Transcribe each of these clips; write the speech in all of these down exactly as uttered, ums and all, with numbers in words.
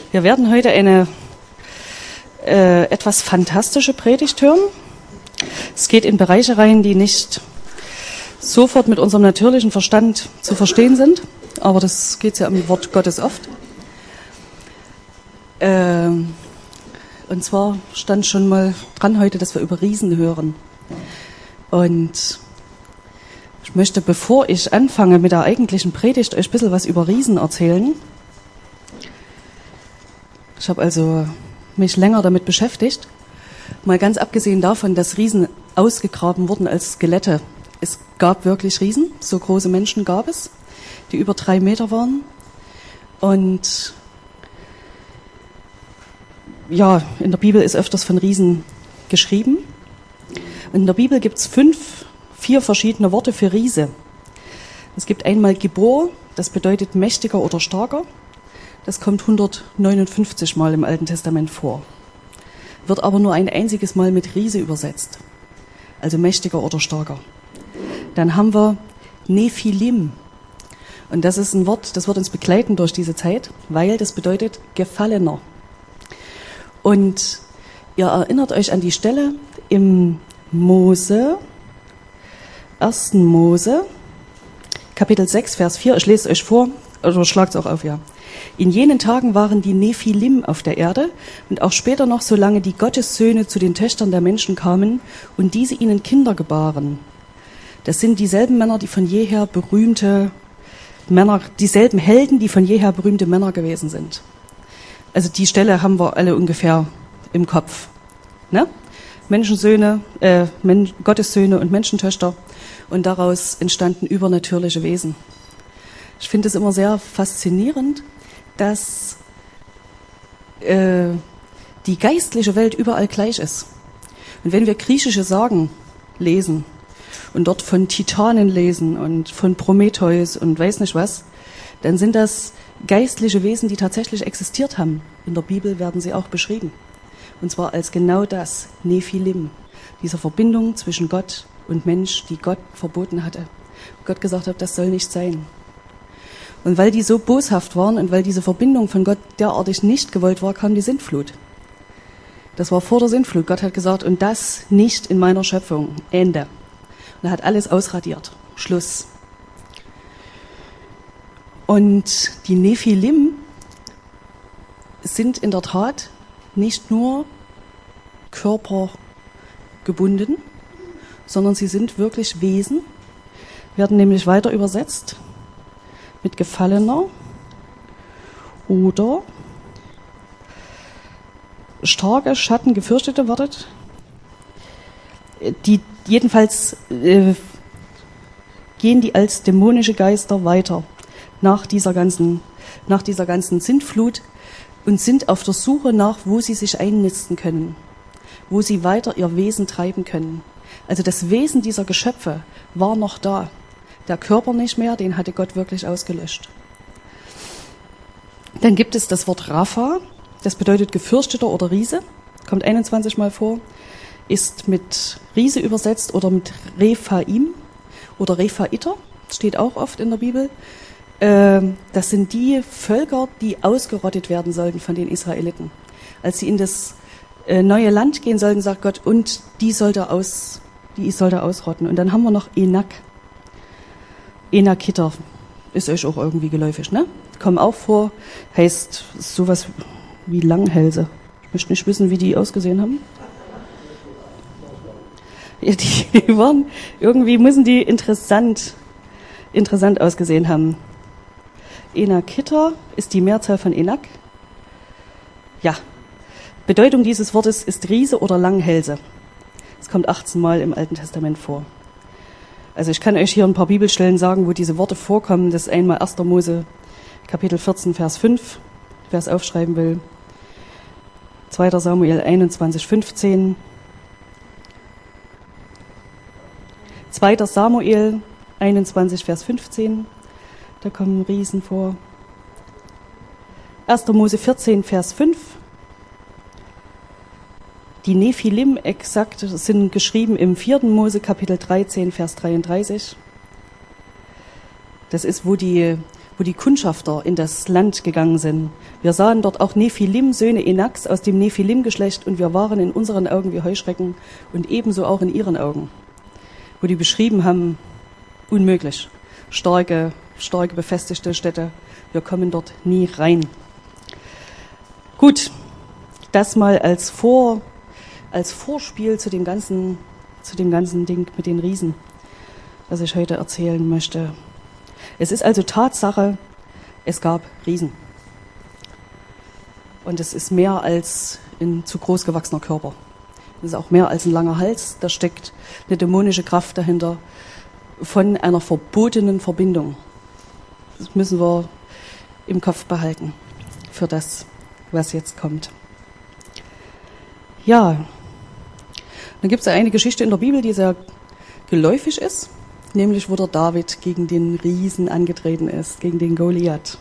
Wir werden heute eine äh, etwas fantastische Predigt hören. Es geht in Bereiche rein, die nicht sofort mit unserem natürlichen Verstand zu verstehen sind, aber das geht ja im Wort Gottes oft. Äh, und zwar stand schon mal dran heute, dass wir über Riesen hören. Und ich möchte, bevor ich anfange mit der eigentlichen Predigt, euch ein bisschen was über Riesen erzählen. Ich habe also mich länger damit beschäftigt, mal ganz abgesehen davon, dass Riesen ausgegraben wurden als Skelette. Es gab wirklich Riesen, so große Menschen gab es, die über drei Meter waren. Und ja, in der Bibel ist öfters von Riesen geschrieben. Und in der Bibel gibt es fünf, vier verschiedene Worte für Riese. Es gibt einmal Gibor, das bedeutet mächtiger oder starker. Das kommt hundertneunundfünfzig Mal im Alten Testament vor. Wird aber nur ein einziges Mal mit Riese übersetzt. Also mächtiger oder starker. Dann haben wir Nephilim. Und das ist ein Wort, das wird uns begleiten durch diese Zeit, weil das bedeutet Gefallener. Und ihr erinnert euch an die Stelle im Mose, ersten Mose, Kapitel sechs, Vers vier. Ich lese es euch vor, oder schlagt es auch auf, ja. In jenen Tagen waren die Nephilim auf der Erde und auch später noch, solange die Gottessöhne zu den Töchtern der Menschen kamen und diese ihnen Kinder gebaren. Das sind dieselben Männer, die von jeher berühmte Männer, dieselben Helden, die von jeher berühmte Männer gewesen sind. Also die Stelle haben wir alle ungefähr im Kopf. Ne? Menschensöhne, äh, Men- Gottessöhne und Menschentöchter und daraus entstanden übernatürliche Wesen. Ich finde es immer sehr faszinierend, dass äh, die geistliche Welt überall gleich ist. Und wenn wir griechische Sagen lesen und dort von Titanen lesen und von Prometheus und weiß nicht was, dann sind das geistliche Wesen, die tatsächlich existiert haben. In der Bibel werden sie auch beschrieben. Und zwar als genau das, Nephilim, diese Verbindung zwischen Gott und Mensch, die Gott verboten hatte. Gott gesagt hat, das soll nicht sein. Und weil die so boshaft waren und weil diese Verbindung von Gott derartig nicht gewollt war, kam die Sintflut. Das war vor der Sintflut. Gott hat gesagt, und das nicht in meiner Schöpfung. Ende. Und er hat alles ausradiert. Schluss. Und die Nephilim sind in der Tat nicht nur körpergebunden, sondern sie sind wirklich Wesen, werden nämlich weiter übersetzt mit Gefallener oder starke Schatten, gefürchtete, wartet, die jedenfalls äh, gehen die als dämonische Geister weiter nach dieser ganzen, nach dieser ganzen Sintflut und sind auf der Suche nach, wo sie sich einnisten können, wo sie weiter ihr Wesen treiben können. Also das Wesen dieser Geschöpfe war noch da. Der Körper nicht mehr, den hatte Gott wirklich ausgelöscht. Dann gibt es das Wort Rapha, das bedeutet Gefürchteter oder Riese, kommt einundzwanzig Mal vor, ist mit Riese übersetzt oder mit Rephaim oder Rephaiter, steht auch oft in der Bibel. Das sind die Völker, die ausgerottet werden sollten von den Israeliten. Als sie in das neue Land gehen sollten, sagt Gott, und die sollte aus, die sollte ausrotten. Und dann haben wir noch Enak. Enakiter ist euch auch irgendwie geläufig, ne? Kommen auch vor, heißt sowas wie Langhälse. Ich möchte nicht wissen, wie die ausgesehen haben. Ja, die waren, irgendwie müssen die interessant, interessant ausgesehen haben. Enakiter ist die Mehrzahl von Enak. Ja, Bedeutung dieses Wortes ist Riese oder Langhälse. Es kommt achtzehn Mal im Alten Testament vor. Also ich kann euch hier ein paar Bibelstellen sagen, wo diese Worte vorkommen. Das ist einmal erster Mose, Kapitel vierzehn, Vers fünf, wer es aufschreiben will. zweiter Samuel einundzwanzig, fünfzehn. zweiter Samuel einundzwanzig, Vers fünfzehn. Da kommen Riesen vor. erster Mose vierzehn, Vers fünf. Die Nephilim exakt sind geschrieben im vierten Mose, Kapitel dreizehn, Vers dreiunddreißig. Das ist, wo die, wo die Kundschafter in das Land gegangen sind. Wir sahen dort auch Nephilim, Söhne Enaks aus dem Nephilim-Geschlecht, und wir waren in unseren Augen wie Heuschrecken und ebenso auch in ihren Augen. Wo die beschrieben haben, unmöglich. Starke, starke befestigte Städte. Wir kommen dort nie rein. Gut, das mal als Vor, als Vorspiel zu dem ganzen, zu dem ganzen Ding mit den Riesen, was ich heute erzählen möchte. Es ist also Tatsache, es gab Riesen. Und es ist mehr als ein zu groß gewachsener Körper. Es ist auch mehr als ein langer Hals. Da steckt eine dämonische Kraft dahinter von einer verbotenen Verbindung. Das müssen wir im Kopf behalten für das, was jetzt kommt. Ja, dann gibt es eine Geschichte in der Bibel, die sehr geläufig ist, nämlich wo der David gegen den Riesen angetreten ist, gegen den Goliath.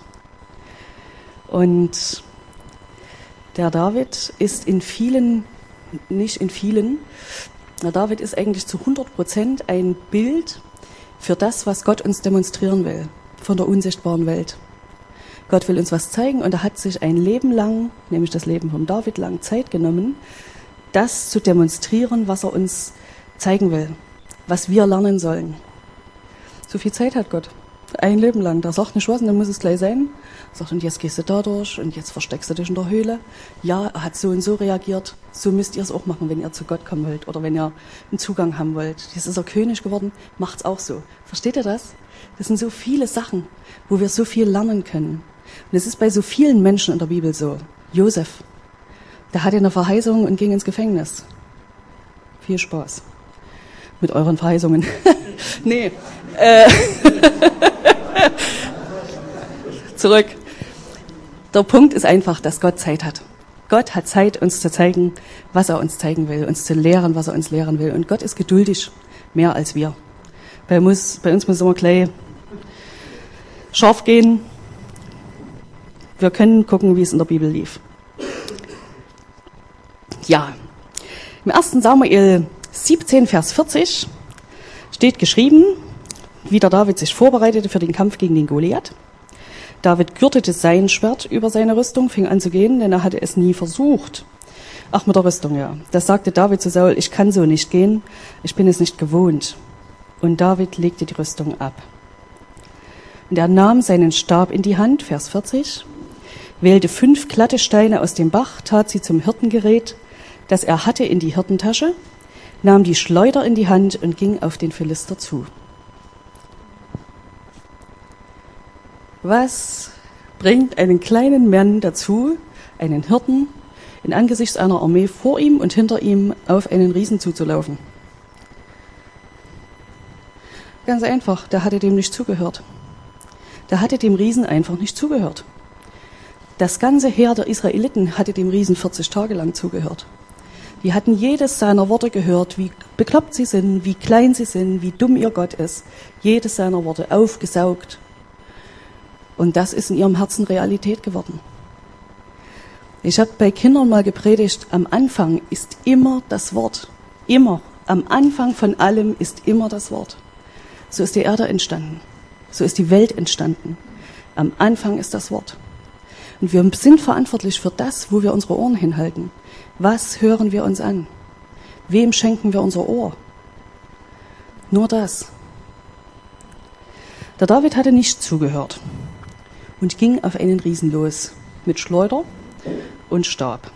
Und der David ist in vielen, nicht in vielen, der David ist eigentlich zu hundert Prozent ein Bild für das, was Gott uns demonstrieren will, von der unsichtbaren Welt. Gott will uns was zeigen, und er hat sich ein Leben lang, nämlich das Leben von David lang, Zeit genommen, das zu demonstrieren, was er uns zeigen will, was wir lernen sollen. So viel Zeit hat Gott. Ein Leben lang. Da sagt nicht was, und dann muss es gleich sein. Er sagt, und jetzt gehst du da durch, und jetzt versteckst du dich in der Höhle. Ja, er hat so und so reagiert. So müsst ihr es auch machen, wenn ihr zu Gott kommen wollt oder wenn ihr einen Zugang haben wollt. Jetzt ist er König geworden, macht's auch so. Versteht ihr das? Das sind so viele Sachen, wo wir so viel lernen können. Und es ist bei so vielen Menschen in der Bibel so. Josef, der hatte eine Verheißung und ging ins Gefängnis. Viel Spaß mit euren Verheißungen. nee. Äh Zurück. Der Punkt ist einfach, dass Gott Zeit hat. Gott hat Zeit, uns zu zeigen, was er uns zeigen will, uns zu lehren, was er uns lehren will. Und Gott ist geduldig, mehr als wir. Bei uns, bei uns muss immer gleich scharf gehen. Wir können gucken, wie es in der Bibel lief. Ja, im ersten Samuel siebzehn, Vers vierzig steht geschrieben, wie der David sich vorbereitete für den Kampf gegen den Goliath. David gürtete sein Schwert über seine Rüstung, fing an zu gehen, denn er hatte es nie versucht. Ach, mit der Rüstung, ja. Das sagte David zu Saul, ich kann so nicht gehen, ich bin es nicht gewohnt. Und David legte die Rüstung ab. Und er nahm seinen Stab in die Hand, Vers vierzig, wählte fünf glatte Steine aus dem Bach, tat sie zum Hirtengerät, das er hatte, in die Hirtentasche, nahm die Schleuder in die Hand und ging auf den Philister zu. Was bringt einen kleinen Mann dazu, einen Hirten, in Angesichts einer Armee vor ihm und hinter ihm auf einen Riesen zuzulaufen? Ganz einfach, der hatte dem nicht zugehört. Der hatte dem Riesen einfach nicht zugehört. Das ganze Heer der Israeliten hatte dem Riesen vierzig Tage lang zugehört. Die hatten jedes seiner Worte gehört, wie bekloppt sie sind, wie klein sie sind, wie dumm ihr Gott ist. Jedes seiner Worte aufgesaugt. Und das ist in ihrem Herzen Realität geworden. Ich habe bei Kindern mal gepredigt, am Anfang ist immer das Wort. Immer. Am Anfang von allem ist immer das Wort. So ist die Erde entstanden. So ist die Welt entstanden. Am Anfang ist das Wort. Und wir sind verantwortlich für das, wo wir unsere Ohren hinhalten. Was hören wir uns an? Wem schenken wir unser Ohr? Nur das. Der David hatte nicht zugehört und ging auf einen Riesen los mit Schleuder und Stab.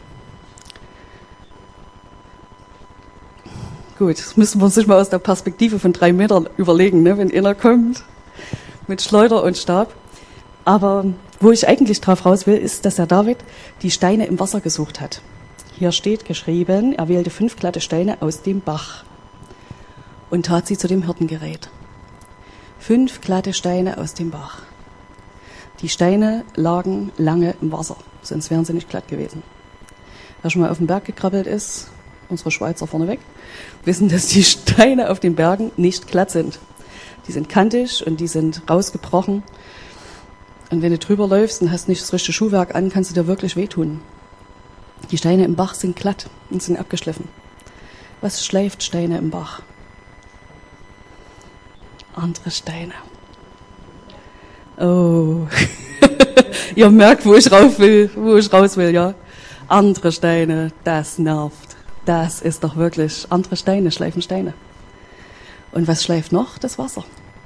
Gut, das müssen wir sich mal aus der Perspektive von drei Metern überlegen, ne, wenn einer kommt mit Schleuder und Stab. Aber wo ich eigentlich drauf raus will, ist, dass der David die Steine im Wasser gesucht hat. Hier steht geschrieben, er wählte fünf glatte Steine aus dem Bach und tat sie zu dem Hirtengerät. Fünf glatte Steine aus dem Bach. Die Steine lagen lange im Wasser, sonst wären sie nicht glatt gewesen. Wer schon mal auf den Berg gekrabbelt ist, unsere Schweizer vorneweg, wissen, dass die Steine auf den Bergen nicht glatt sind. Die sind kantig und die sind rausgebrochen. Und wenn du drüber läufst und hast nicht das richtige Schuhwerk an, kannst du dir wirklich wehtun. Die Steine im Bach sind glatt und sind abgeschliffen. Was schleift Steine im Bach? Andere Steine. Oh, ihr merkt, wo ich rauf will, wo ich raus will, ja. Andere Steine, das nervt. Das ist doch wirklich, andere Steine schleifen Steine. Und was schleift noch? Das Wasser.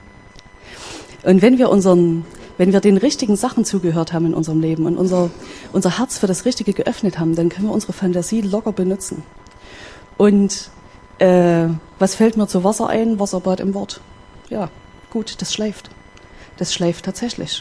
Und wenn wir unseren, wenn wir den richtigen Sachen zugehört haben in unserem Leben und unser, unser Herz für das Richtige geöffnet haben, dann können wir unsere Fantasie locker benutzen. Und äh, was fällt mir zu Wasser ein? Wasserbad im Wort. Ja, gut, das schleift. Das schleift tatsächlich.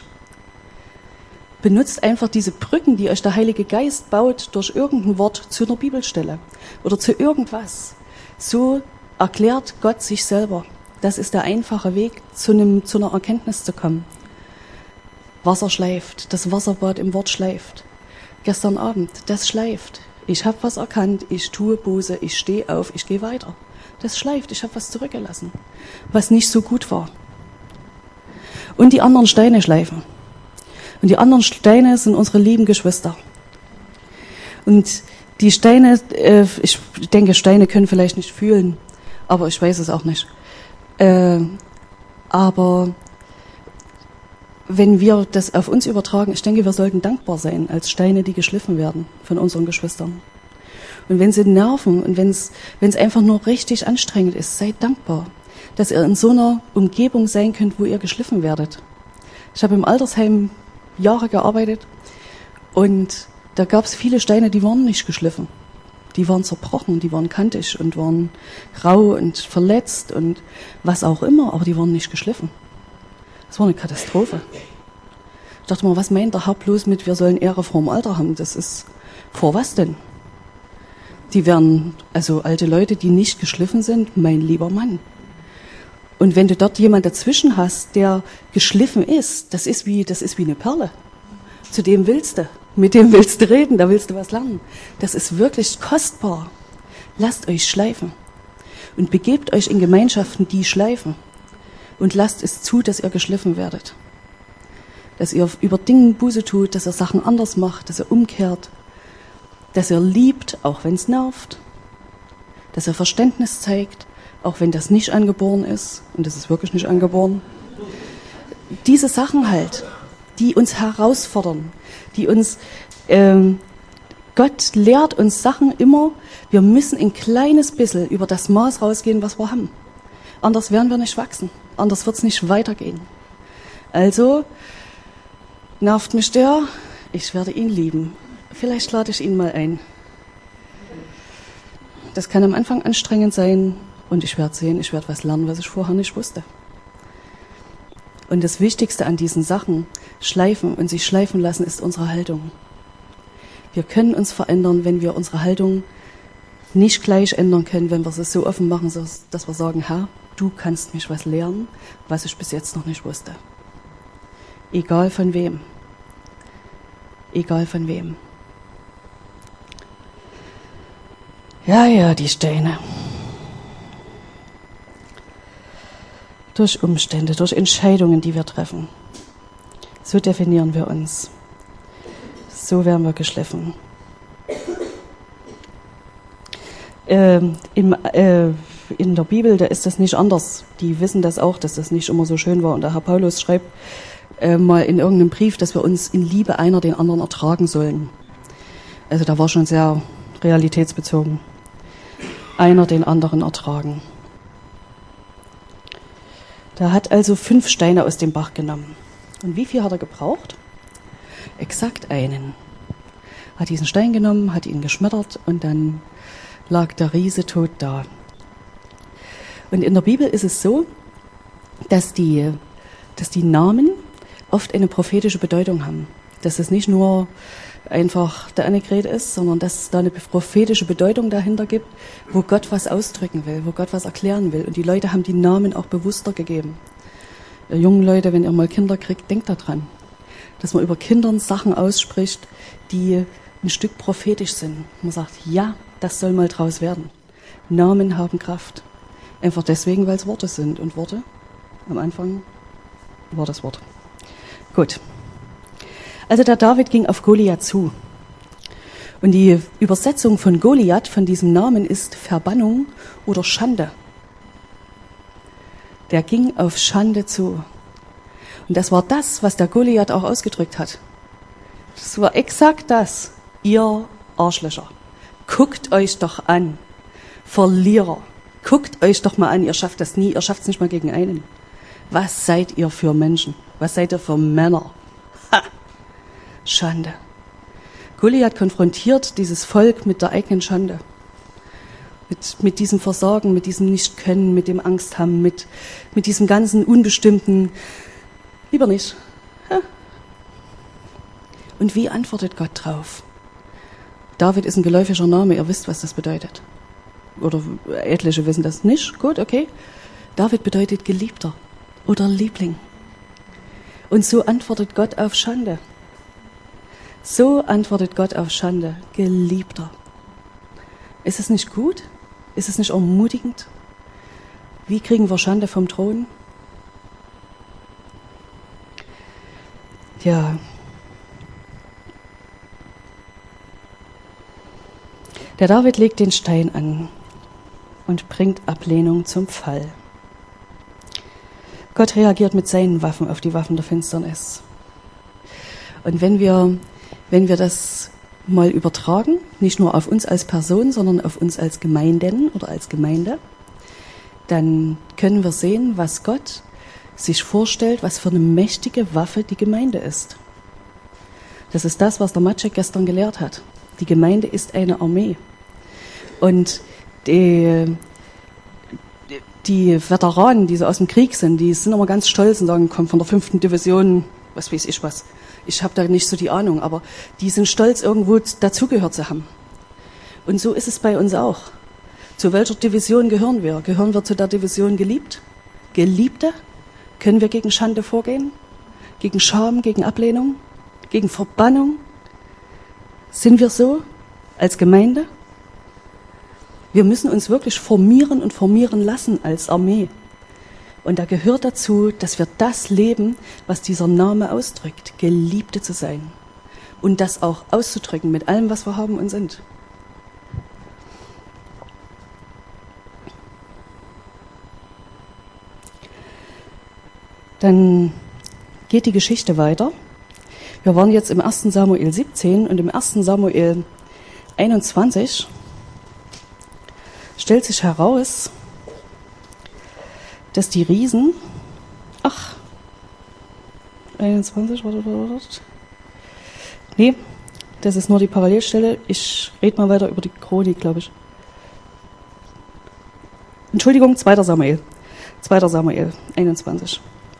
Benutzt einfach diese Brücken, die euch der Heilige Geist baut, durch irgendein Wort zu einer Bibelstelle oder zu irgendwas. So erklärt Gott sich selber. Das ist der einfache Weg, zu, einem, zu einer Erkenntnis zu kommen. Wasser schleift, das Wasserbad im Wort schleift. Gestern Abend, das schleift. Ich habe was erkannt, ich tue Buße, ich stehe auf, ich gehe weiter. Das schleift, ich habe was zurückgelassen, was nicht so gut war. Und die anderen Steine schleifen. Und die anderen Steine sind unsere lieben Geschwister. Und die Steine, äh, ich denke, Steine können vielleicht nicht fühlen, aber ich weiß es auch nicht. Äh, aber wenn wir das auf uns übertragen, ich denke, wir sollten dankbar sein als Steine, die geschliffen werden von unseren Geschwistern. Und wenn sie nerven und wenn es wenn es einfach nur richtig anstrengend ist, seid dankbar, dass ihr in so einer Umgebung sein könnt, wo ihr geschliffen werdet. Ich habe im Altersheim Jahre gearbeitet und da gab es viele Steine, die waren nicht geschliffen. Die waren zerbrochen, die waren kantig und waren rau und verletzt und was auch immer, aber die waren nicht geschliffen. Das war eine Katastrophe. Ich dachte mal, was meint der Herr bloß mit, wir sollen Ehre vor dem Alter haben? Das ist, vor was denn? Die werden, also alte Leute, die nicht geschliffen sind, mein lieber Mann. Und wenn du dort jemand dazwischen hast, der geschliffen ist, das ist wie, das ist wie eine Perle. Zu dem willst du, mit dem willst du reden, da willst du was lernen. Das ist wirklich kostbar. Lasst euch schleifen und begebt euch in Gemeinschaften, die schleifen und lasst es zu, dass ihr geschliffen werdet. Dass ihr über Dinge Buße tut, dass ihr Sachen anders macht, dass ihr umkehrt, dass ihr liebt, auch wenn es nervt, dass ihr Verständnis zeigt, auch wenn das nicht angeboren ist, und das ist wirklich nicht angeboren. Diese Sachen halt, die uns herausfordern, die uns, ähm, Gott lehrt uns Sachen immer, wir müssen ein kleines bisschen über das Maß rausgehen, was wir haben. Anders werden wir nicht wachsen, anders wird es nicht weitergehen. Also, nervt mich der, ich werde ihn lieben. Vielleicht lade ich ihn mal ein. Das kann am Anfang anstrengend sein, und ich werde sehen, ich werde was lernen, was ich vorher nicht wusste. Und das Wichtigste an diesen Sachen, schleifen und sich schleifen lassen, ist unsere Haltung. Wir können uns verändern, wenn wir unsere Haltung nicht gleich ändern können, wenn wir es so offen machen, dass wir sagen, Herr, du kannst mich was lernen, was ich bis jetzt noch nicht wusste. Egal von wem. Egal von wem. Ja, ja, die Steine. Durch Umstände, durch Entscheidungen, die wir treffen. So definieren wir uns. So werden wir geschliffen. Ähm, im, äh, in der Bibel, da ist das nicht anders. Die wissen das auch, dass das nicht immer so schön war. Und der Herr Paulus schreibt äh, mal in irgendeinem Brief, dass wir uns in Liebe einer den anderen ertragen sollen. Also da war schon sehr realitätsbezogen. Einer den anderen ertragen. Da hat also fünf Steine aus dem Bach genommen. Und wie viel hat er gebraucht? Exakt einen. Hat diesen Stein genommen, hat ihn geschmettert und dann lag der Riese tot da. Und in der Bibel ist es so, dass die, dass die Namen oft eine prophetische Bedeutung haben. Dass es nicht nur einfach der Annegret ist, sondern dass es da eine prophetische Bedeutung dahinter gibt, wo Gott was ausdrücken will, wo Gott was erklären will. Und die Leute haben die Namen auch bewusster gegeben. Ihr jungen Leute, wenn ihr mal Kinder kriegt, denkt daran, dass man über Kindern Sachen ausspricht, die ein Stück prophetisch sind. Man sagt, ja, das soll mal draus werden. Namen haben Kraft. Einfach deswegen, weil es Worte sind. Und Worte, am Anfang war das Wort. Gut. Also der David ging auf Goliath zu. Und die Übersetzung von Goliath, von diesem Namen, ist Verbannung oder Schande. Der ging auf Schande zu. Und das war das, was der Goliath auch ausgedrückt hat. Das war exakt das. Ihr Arschlöcher, guckt euch doch an. Verlierer, guckt euch doch mal an. Ihr schafft das nie, ihr schafft es nicht mal gegen einen. Was seid ihr für Menschen? Was seid ihr für Männer? Ha! Schande. Goliath konfrontiert dieses Volk mit der eigenen Schande. Mit, mit diesem Versagen, mit diesem Nichtkönnen, mit dem Angst haben, mit, mit diesem ganzen Unbestimmten. Lieber nicht. Ja. Und wie antwortet Gott drauf? David ist ein geläufiger Name, ihr wisst, was das bedeutet. Oder etliche wissen das nicht. Gut, okay. David bedeutet Geliebter oder Liebling. Und so antwortet Gott auf Schande. So antwortet Gott auf Schande. Geliebter. Ist es nicht gut? Ist es nicht ermutigend? Wie kriegen wir Schande vom Thron? Ja. Der David legt den Stein an und bringt Ablehnung zum Fall. Gott reagiert mit seinen Waffen auf die Waffen der Finsternis. Und wenn wir, wenn wir das mal übertragen, nicht nur auf uns als Person, sondern auf uns als Gemeinden oder als Gemeinde, dann können wir sehen, was Gott sich vorstellt, was für eine mächtige Waffe die Gemeinde ist. Das ist das, was der Maciek gestern gelehrt hat. Die Gemeinde ist eine Armee. Und die, die Veteranen, die so aus dem Krieg sind, die sind immer ganz stolz und sagen, komm von der fünften Division, was weiß ich was. Ich habe da nicht so die Ahnung, aber die sind stolz, irgendwo dazugehört zu haben. Und so ist es bei uns auch. Zu welcher Division gehören wir? Gehören wir zu der Division geliebt? Geliebte? Können wir gegen Schande vorgehen? Gegen Scham, gegen Ablehnung? Gegen Verbannung? Sind wir so als Gemeinde? Wir müssen uns wirklich formieren und formieren lassen als Armee. Und da gehört dazu, dass wir das leben, was dieser Name ausdrückt, Geliebte zu sein. Und das auch auszudrücken mit allem, was wir haben und sind. Dann geht die Geschichte weiter. Wir waren jetzt im ersten Samuel siebzehn und im ersten Samuel einundzwanzig stellt sich heraus, dass die Riesen, ach, einundzwanzig, warte, warte, warte. Nee, das ist nur die Parallelstelle. Ich rede mal weiter über die Chronik, glaube ich. Entschuldigung, zweiter Samuel. zweiter Samuel, einundzwanzig.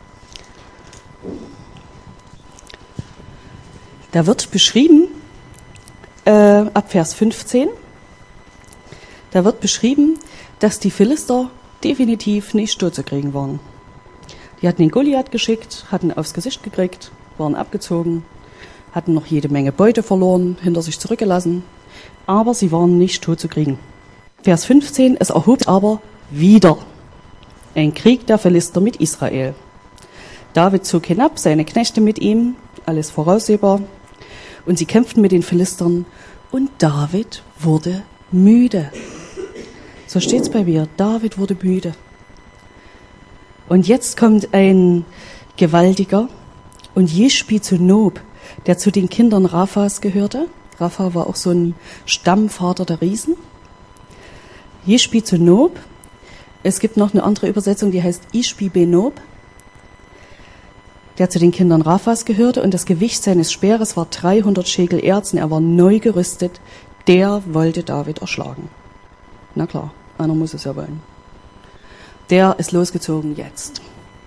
Da wird beschrieben, äh, ab Vers fünfzehn, da wird beschrieben, dass die Philister definitiv nicht tot zu kriegen waren. Die hatten den Goliath geschickt, hatten aufs Gesicht gekriegt, waren abgezogen, hatten noch jede Menge Beute verloren, hinter sich zurückgelassen, aber sie waren nicht tot zu kriegen. Vers fünfzehn, es erhob aber wieder ein Krieg der Philister mit Israel. David zog hinab, seine Knechte mit ihm, alles voraussehbar, und sie kämpften mit den Philistern, und David wurde müde. So steht's bei mir, David wurde müde. Und jetzt kommt ein Gewaltiger, und Jeschbi zu Nob, der zu den Kindern Raphas gehörte. Rapha war auch so ein Stammvater der Riesen. Jeschbi zu Nob. Es gibt noch eine andere Übersetzung, die heißt Ishbi Benob, der zu den Kindern Raphas gehörte, und das Gewicht seines Speeres war dreihundert Schekel Erz, und er war neu gerüstet. Der wollte David erschlagen. Na klar, einer muss es ja wollen. Der ist losgezogen jetzt.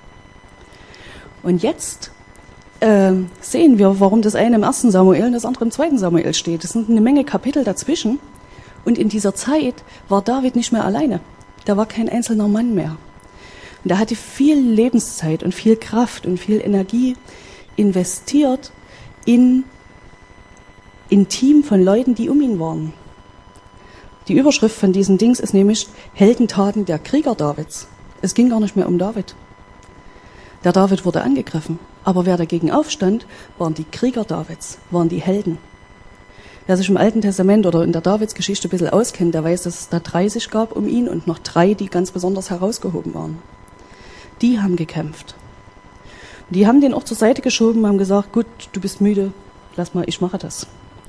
Und jetzt äh, sehen wir, warum das eine im ersten Samuel und das andere im zweiten Samuel steht. Es sind eine Menge Kapitel dazwischen. Und in dieser Zeit war David nicht mehr alleine. Da war kein einzelner Mann mehr. Und er hatte viel Lebenszeit und viel Kraft und viel Energie investiert in ein Team von Leuten, die um ihn waren. Die Überschrift von diesen Dings ist nämlich Heldentaten der Krieger Davids. Es ging gar nicht mehr um David. Der David wurde angegriffen, aber wer dagegen aufstand, waren die Krieger Davids, waren die Helden. Wer sich im Alten Testament oder in der Davidsgeschichte ein bisschen auskennt, der weiß, dass es da dreißig gab um ihn und noch drei, die ganz besonders herausgehoben waren. Die haben gekämpft. Die haben den auch zur Seite geschoben, haben gesagt, gut, du bist müde, lass mal, ich mache das.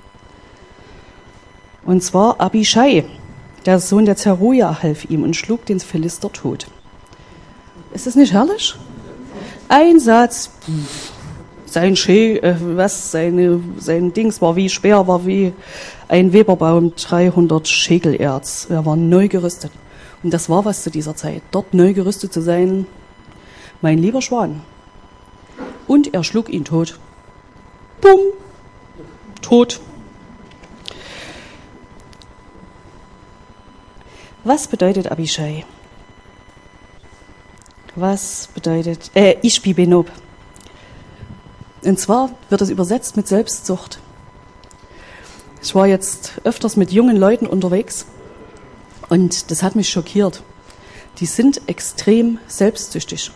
Und zwar Abischai, der Sohn der Zeruja, half ihm und schlug den Philister tot. Ist das nicht herrlich? Ein Satz, sein Schee, äh, was, seine, sein Dings war wie Speer, war wie ein Weberbaum, dreihundert Schekelerz. Er war neu gerüstet. Und das war was zu dieser Zeit, dort neu gerüstet zu sein, mein lieber Schwan. Und er schlug ihn tot. Bumm, tot. Was bedeutet Abischai? Was bedeutet, äh, Ishbi Benob? Und zwar wird es übersetzt mit Selbstsucht. Ich war jetzt öfters mit jungen Leuten unterwegs und das hat mich schockiert. Die sind extrem selbstsüchtig.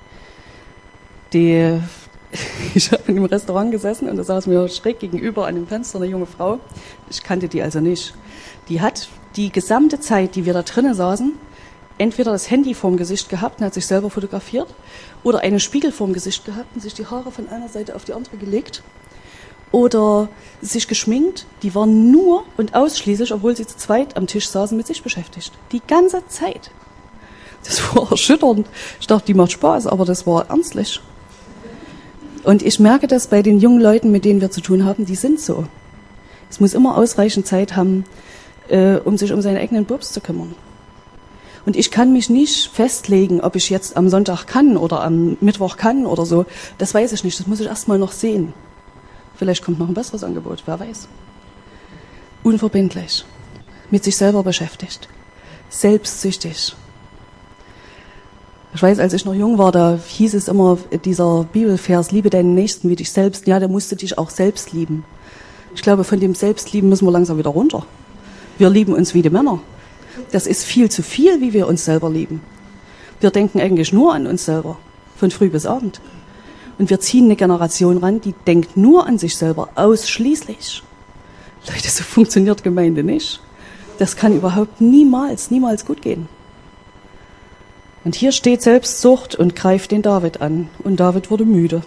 Die, ich habe in einem Restaurant gesessen und da saß mir schräg gegenüber an dem Fenster eine junge Frau. Ich kannte die also nicht. Die hat die gesamte Zeit, die wir da drinnen saßen, entweder das Handy vorm Gesicht gehabt und hat sich selber fotografiert oder einen Spiegel vorm Gesicht gehabt und sich die Haare von einer Seite auf die andere gelegt oder sich geschminkt. Die war nur und ausschließlich, obwohl sie zu zweit am Tisch saßen, mit sich beschäftigt. Die ganze Zeit. Das war erschütternd. Ich dachte, die macht Spaß, aber das war ernstlich. Und ich merke das bei den jungen Leuten, mit denen wir zu tun haben, die sind so. Es muss immer ausreichend Zeit haben, äh, um sich um seine eigenen Bubs zu kümmern. Und ich kann mich nicht festlegen, ob ich jetzt am Sonntag kann oder am Mittwoch kann oder so. Das weiß ich nicht, das muss ich erst mal noch sehen. Vielleicht kommt noch ein besseres Angebot, wer weiß. Unverbindlich, mit sich selber beschäftigt, selbstsüchtig. Ich weiß, als ich noch jung war, da hieß es immer, dieser Bibelvers, liebe deinen Nächsten wie dich selbst. Ja, der musste dich auch selbst lieben. Ich glaube, von dem Selbstlieben müssen wir langsam wieder runter. Wir lieben uns wie die Männer. Das ist viel zu viel, wie wir uns selber lieben. Wir denken eigentlich nur an uns selber, von früh bis abend. Und wir ziehen eine Generation ran, die denkt nur an sich selber, ausschließlich. Leute, so funktioniert Gemeinde nicht. Das kann überhaupt niemals, niemals gut gehen. Und hier steht Selbstsucht und greift den David an. Und David wurde müde.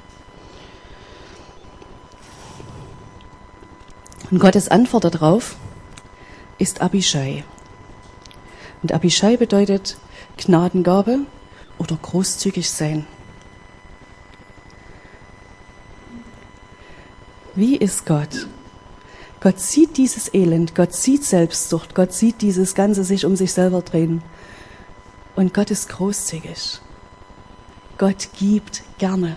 Und Gottes Antwort darauf ist Abischai. Und Abischai bedeutet Gnadengabe oder großzügig sein. Wie ist Gott? Gott sieht dieses Elend, Gott sieht Selbstsucht, Gott sieht dieses ganze sich um sich selber drehen. Und Gott ist großzügig. Gott gibt gerne.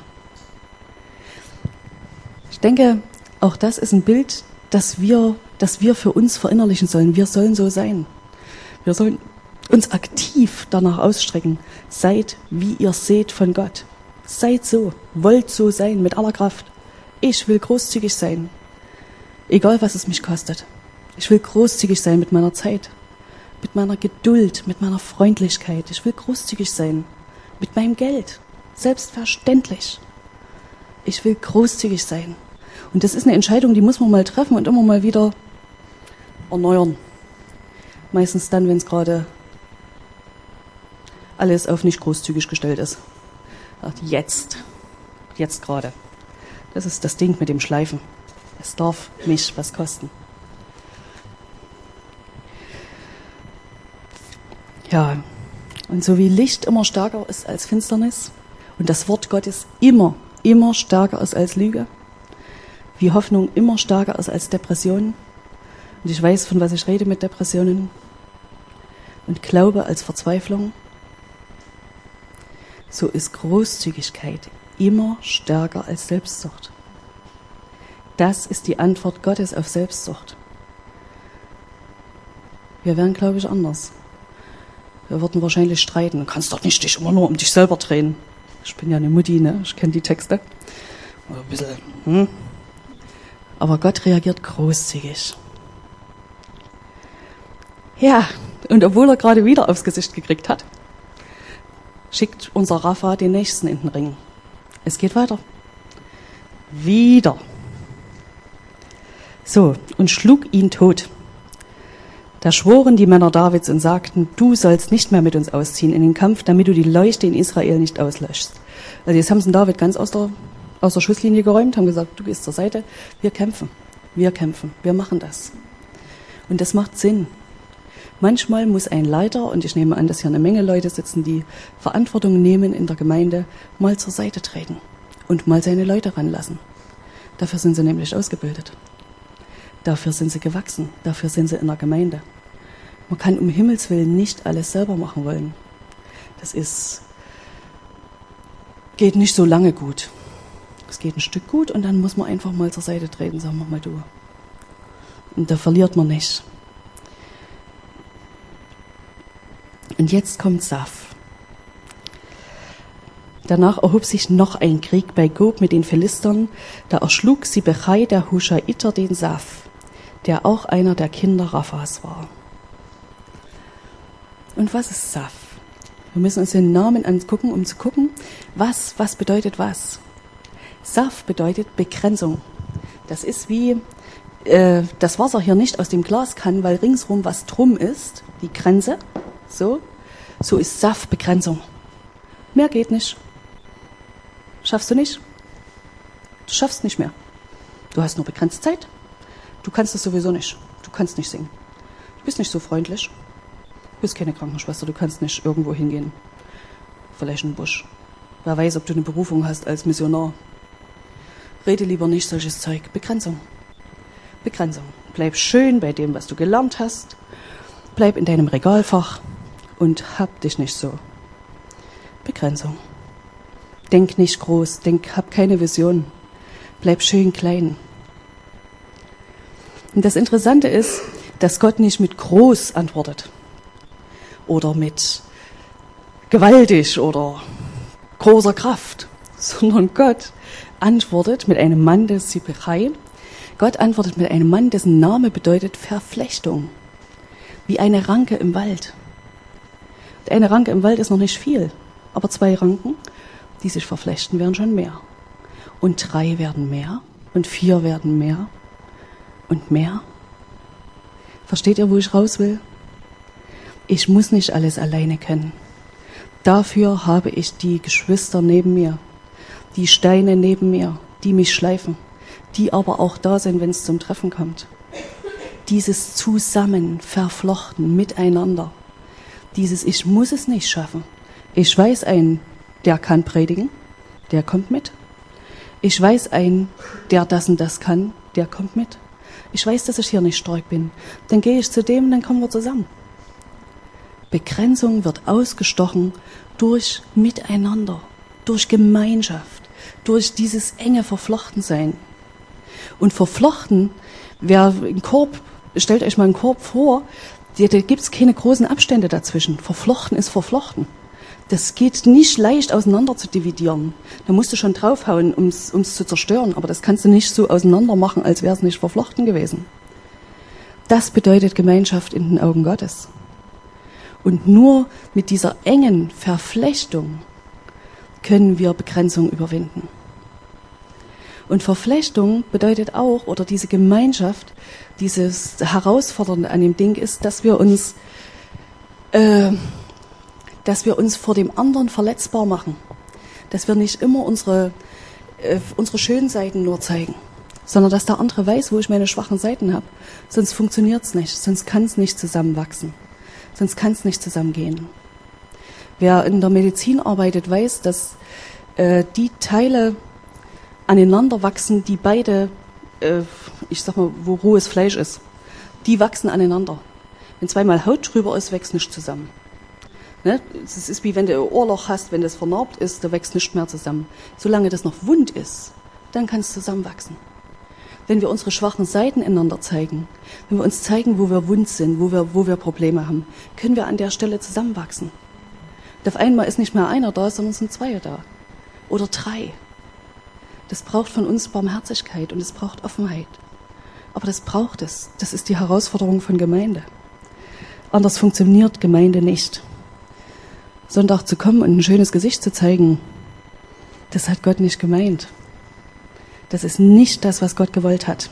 Ich denke, auch das ist ein Bild, das wir, das wir für uns verinnerlichen sollen. Wir sollen so sein. Wir sollen uns aktiv danach ausstrecken. Seid, wie ihr seht von Gott. Seid so, wollt so sein, mit aller Kraft. Ich will großzügig sein, egal was es mich kostet. Ich will großzügig sein mit meiner Zeit, mit meiner Geduld, mit meiner Freundlichkeit. Ich will großzügig sein mit meinem Geld, selbstverständlich. Ich will großzügig sein. Und das ist eine Entscheidung, die muss man mal treffen und immer mal wieder erneuern. Meistens dann, wenn es gerade alles auf nicht großzügig gestellt ist. Jetzt, jetzt gerade. Das ist das Ding mit dem Schleifen. Es darf mich was kosten. Ja, und so wie Licht immer stärker ist als Finsternis und das Wort Gottes immer, immer stärker ist als Lüge, wie Hoffnung immer stärker ist als Depression, und ich weiß, von was ich rede mit Depressionen, und Glaube als Verzweiflung, so ist Großzügigkeit immer stärker als Selbstsucht. Das ist die Antwort Gottes auf Selbstsucht. Wir wären, glaube ich, anders. Wir würden wahrscheinlich streiten. Du kannst doch nicht dich immer nur um dich selber drehen. Ich bin ja eine Mutti, ne? Ich kenne die Texte. Ein bisschen, hm? Aber Gott reagiert großzügig. Ja, und obwohl er gerade wieder aufs Gesicht gekriegt hat, schickt unser Rapha den Nächsten in den Ring. Es geht weiter. Wieder. So, und schlug ihn tot. Da schworen die Männer Davids und sagten, du sollst nicht mehr mit uns ausziehen in den Kampf, damit du die Leuchte in Israel nicht auslöschst. Also jetzt haben sie den David ganz aus der, aus der Schusslinie geräumt, haben gesagt, du gehst zur Seite, wir kämpfen, wir kämpfen, wir machen das. Und das macht Sinn. Manchmal muss ein Leiter, und ich nehme an, dass hier eine Menge Leute sitzen, die Verantwortung nehmen in der Gemeinde, mal zur Seite treten und mal seine Leute ranlassen. Dafür sind sie nämlich ausgebildet. Dafür sind sie gewachsen. Dafür sind sie in der Gemeinde. Man kann um Himmels Willen nicht alles selber machen wollen. Das ist, geht nicht so lange gut. Es geht ein Stück gut und dann muss man einfach mal zur Seite treten, sagen wir mal du. Und da verliert man nicht. Und jetzt kommt Saf. Danach erhob sich noch ein Krieg bei Gob mit den Philistern. Da erschlug Sibechai, der Hushaiter, den Saf, der auch einer der Kinder Raphas war. Und was ist Saf? Wir müssen uns den Namen angucken, um zu gucken, was, was bedeutet was. Saf bedeutet Begrenzung. Das ist wie äh, das Wasser hier nicht aus dem Glas kann, weil ringsrum was drum ist, die Grenze. So, so ist Saf Begrenzung. Mehr geht nicht. Schaffst du nicht? Du schaffst nicht mehr. Du hast nur begrenzt Zeit. Du kannst es sowieso nicht. Du kannst nicht singen. Du bist nicht so freundlich. Du bist keine Krankenschwester. Du kannst nicht irgendwo hingehen. Vielleicht in den Busch. Wer weiß, ob du eine Berufung hast als Missionar. Rede lieber nicht solches Zeug. Begrenzung. Begrenzung. Bleib schön bei dem, was du gelernt hast. Bleib in deinem Regalfach und hab dich nicht so. Begrenzung. Denk nicht groß, denk, hab keine Vision. Bleib schön klein. Und das Interessante ist, dass Gott nicht mit groß antwortet. Oder mit gewaltig oder großer Kraft. Sondern Gott antwortet mit einem Mann des Sibechai. Gott antwortet mit einem Mann, dessen Name bedeutet Verflechtung. Wie eine Ranke im Wald. Und eine Ranke im Wald ist noch nicht viel. Aber zwei Ranken, die sich verflechten, werden schon mehr. Und drei werden mehr. Und vier werden mehr. Und mehr. Versteht ihr, wo ich raus will? Ich muss nicht alles alleine können. Dafür habe ich die Geschwister neben mir. Die Steine neben mir, die mich schleifen. Die aber auch da sind, wenn es zum Treffen kommt. Dieses Zusammen, verflochten, miteinander. Dieses Ich muss es nicht schaffen. Ich weiß einen, der kann predigen, der kommt mit. Ich weiß einen, der das und das kann, der kommt mit. Ich weiß, dass ich hier nicht stark bin. Dann gehe ich zu dem und dann kommen wir zusammen. Begrenzung wird ausgestochen durch Miteinander, durch Gemeinschaft, durch dieses enge Verflochtensein. Und verflochten, wer einen Korb, stellt euch mal einen Korb vor, da gibt es keine großen Abstände dazwischen. Verflochten ist verflochten. Das geht nicht leicht auseinander zu dividieren. Da musst du schon draufhauen, um es zu zerstören. Aber das kannst du nicht so auseinander machen, als wäre es nicht verflochten gewesen. Das bedeutet Gemeinschaft in den Augen Gottes. Und nur mit dieser engen Verflechtung können wir Begrenzung überwinden. Und Verflechtung bedeutet auch, oder diese Gemeinschaft, dieses Herausfordernde an dem Ding ist, dass wir uns, äh, dass wir uns vor dem anderen verletzbar machen. Dass wir nicht immer unsere, äh, unsere schönen Seiten nur zeigen, sondern dass der andere weiß, wo ich meine schwachen Seiten habe. Sonst funktioniert es nicht, sonst kann es nicht zusammenwachsen, sonst kann es nicht zusammengehen. Wer in der Medizin arbeitet, weiß, dass äh, die Teile aneinander wachsen, die beide, äh, ich sag mal, wo rohes Fleisch ist, die wachsen aneinander. Wenn zweimal Haut drüber ist, wächst nichts zusammen. Ne? Es ist wie wenn du ein Ohrloch hast, wenn das vernarbt ist, da wächst nichts mehr zusammen. Solange das noch wund ist, dann kann es zusammenwachsen. Wenn wir unsere schwachen Seiten einander zeigen, wenn wir uns zeigen, wo wir wund sind, wo wir, wo wir Probleme haben, können wir an der Stelle zusammenwachsen. Und auf einmal ist nicht mehr einer da, sondern es sind zwei da. Oder drei. Das braucht von uns Barmherzigkeit und es braucht Offenheit. Aber das braucht es. Das ist die Herausforderung von Gemeinde. Anders funktioniert Gemeinde nicht. Sonntag zu kommen und ein schönes Gesicht zu zeigen, das hat Gott nicht gemeint. Das ist nicht das, was Gott gewollt hat.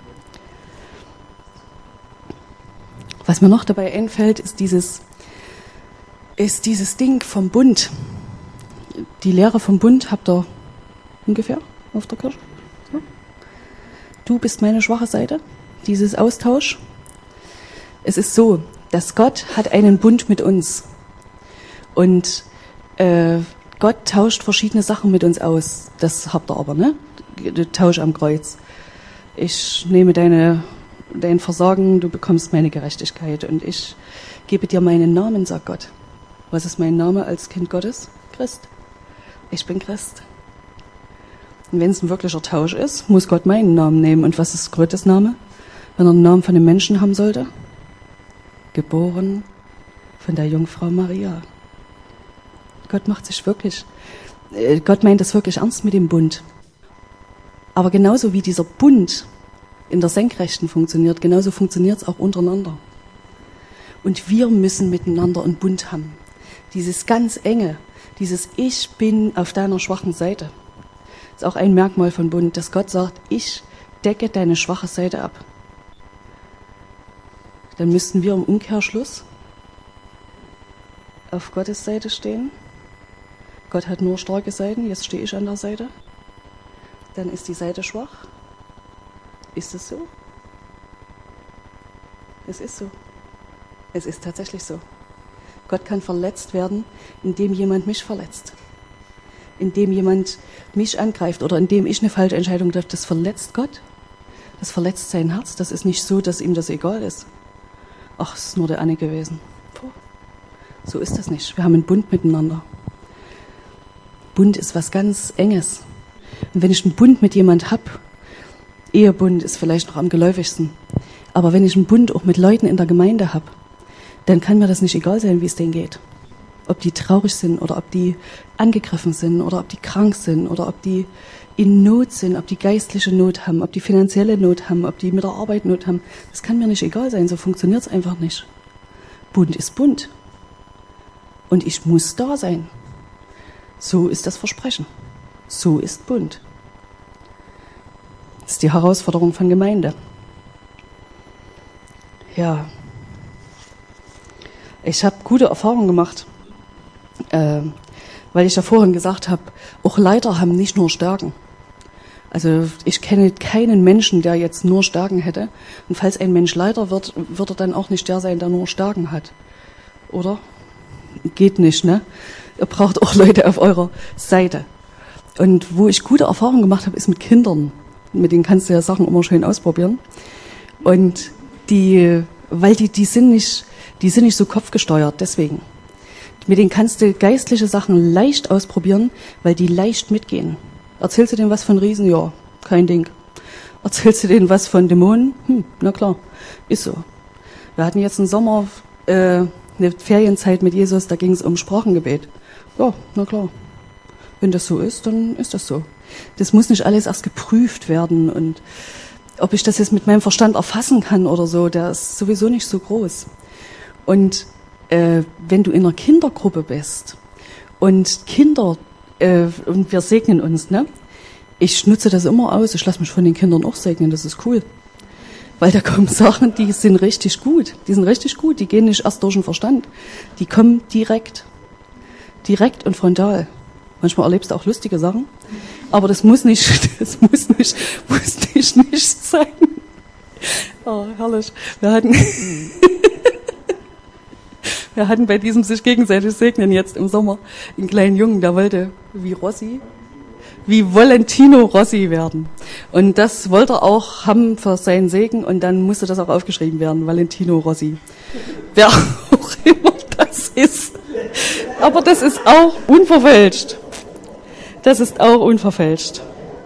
Was mir noch dabei einfällt, ist dieses, ist dieses Ding vom Bund. Die Lehre vom Bund habt ihr ungefähr auf der Kirche. So. Du bist meine schwache Seite, dieses Austausch. Es ist so, dass Gott hat einen Bund mit uns. Und äh, Gott tauscht verschiedene Sachen mit uns aus. Das habt ihr aber, ne? Tausch am Kreuz. Ich nehme deine, dein Versagen, du bekommst meine Gerechtigkeit. Und ich gebe dir meinen Namen, sagt Gott. Was ist mein Name als Kind Gottes? Christ. Ich bin Christ. Und wenn es ein wirklicher Tausch ist, muss Gott meinen Namen nehmen. Und was ist Gottes Name? Wenn er einen Namen von einem Menschen haben sollte? Geboren von der Jungfrau Maria. Gott macht sich wirklich, äh, Gott meint das wirklich ernst mit dem Bund. Aber genauso wie dieser Bund in der Senkrechten funktioniert, genauso funktioniert es auch untereinander. Und wir müssen miteinander einen Bund haben. Dieses ganz enge, dieses Ich bin auf deiner schwachen Seite. Das ist auch ein Merkmal von Bund, dass Gott sagt, ich decke deine schwache Seite ab. Dann müssten wir im Umkehrschluss auf Gottes Seite stehen. Gott hat nur starke Seiten, jetzt stehe ich an der Seite. Dann ist die Seite schwach. Ist es so? Es ist so. Es ist tatsächlich so. Gott kann verletzt werden, indem jemand mich verletzt. Indem jemand mich angreift oder indem ich eine falsche Entscheidung treffe. Das verletzt Gott. Das verletzt sein Herz. Das ist nicht so, dass ihm das egal ist. Ach, es ist nur der Anne gewesen. Puh. So ist das nicht. Wir haben einen Bund miteinander. Bund ist was ganz Enges. Und wenn ich einen Bund mit jemand habe, Ehebund ist vielleicht noch am geläufigsten, aber wenn ich einen Bund auch mit Leuten in der Gemeinde habe, dann kann mir das nicht egal sein, wie es denen geht. Ob die traurig sind oder ob die angegriffen sind oder ob die krank sind oder ob die in Not sind, ob die geistliche Not haben, ob die finanzielle Not haben, ob die mit der Arbeit Not haben. Das kann mir nicht egal sein, so funktioniert es einfach nicht. Bund ist Bund. Und ich muss da sein. So ist das Versprechen. So ist Bund. Das ist die Herausforderung von Gemeinde. Ja. Ich habe gute Erfahrungen gemacht, äh, weil ich ja vorhin gesagt habe, auch Leiter haben nicht nur Stärken. Also ich kenne keinen Menschen, der jetzt nur Stärken hätte. Und falls ein Mensch Leiter wird, wird er dann auch nicht der sein, der nur Stärken hat. Oder? Geht nicht, ne? Ihr braucht auch Leute auf eurer Seite. Und wo ich gute Erfahrungen gemacht habe, ist mit Kindern. Mit denen kannst du ja Sachen immer schön ausprobieren. Und die, weil die, die sind nicht, die sind nicht so kopfgesteuert, deswegen. Mit denen kannst du geistliche Sachen leicht ausprobieren, weil die leicht mitgehen. Erzählst du denen was von Riesen? Ja, kein Ding. Erzählst du denen was von Dämonen? Hm, na klar, ist so. Wir hatten jetzt einen Sommer, äh, eine Ferienzeit mit Jesus, da ging es um Sprachengebet. Ja, na klar. Wenn das so ist, dann ist das so. Das muss nicht alles erst geprüft werden und ob ich das jetzt mit meinem Verstand erfassen kann oder so, der ist sowieso nicht so groß. Und äh, wenn du in einer Kindergruppe bist und Kinder, äh, und wir segnen uns, ne? Ich nutze das immer aus, ich lasse mich von den Kindern auch segnen, das ist cool. Weil da kommen Sachen, die sind richtig gut, die sind richtig gut, die gehen nicht erst durch den Verstand, die kommen direkt, direkt und frontal. Manchmal erlebst du auch lustige Sachen, aber das muss nicht, das muss nicht, muss nicht, nicht sein. Oh, herrlich. Wir hatten, wir hatten bei diesem sich gegenseitig segnen jetzt im Sommer einen kleinen Jungen, der wollte wie Rossi, wie Valentino Rossi werden. Und das wollte er auch haben für seinen Segen und dann musste das auch aufgeschrieben werden, Valentino Rossi. Wer auch immer das ist. Aber das ist auch unverfälscht. Das ist auch unverfälscht.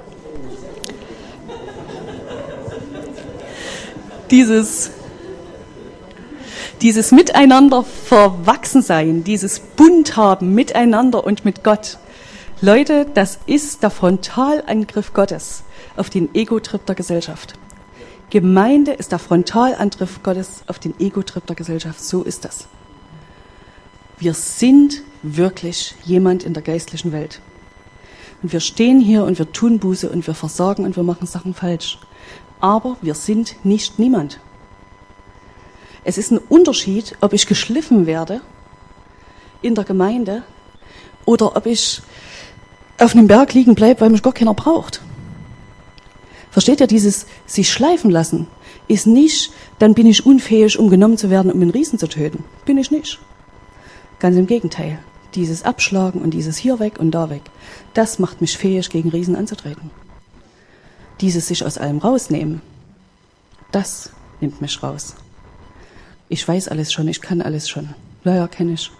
Dieses, dieses Miteinander verwachsen sein, dieses Bund haben miteinander und mit Gott. Leute, das ist der Frontalangriff Gottes auf den Ego-Trip der Gesellschaft. Gemeinde ist der Frontalangriff Gottes auf den Ego-Trip der Gesellschaft. So ist das. Wir sind wirklich jemand in der geistlichen Welt. Und wir stehen hier und wir tun Buße und wir versagen und wir machen Sachen falsch. Aber wir sind nicht niemand. Es ist ein Unterschied, ob ich geschliffen werde in der Gemeinde oder ob ich auf einem Berg liegen bleibe, weil mich gar keiner braucht. Versteht ihr, dieses sich schleifen lassen ist nicht, dann bin ich unfähig, um genommen zu werden, um einen Riesen zu töten. Bin ich nicht. Ganz im Gegenteil. Dieses Abschlagen und dieses hier weg und da weg, das macht mich fähig, gegen Riesen anzutreten. Dieses sich aus allem rausnehmen, das nimmt mich raus. Ich weiß alles schon, ich kann alles schon. Ja, ja, kenne ich.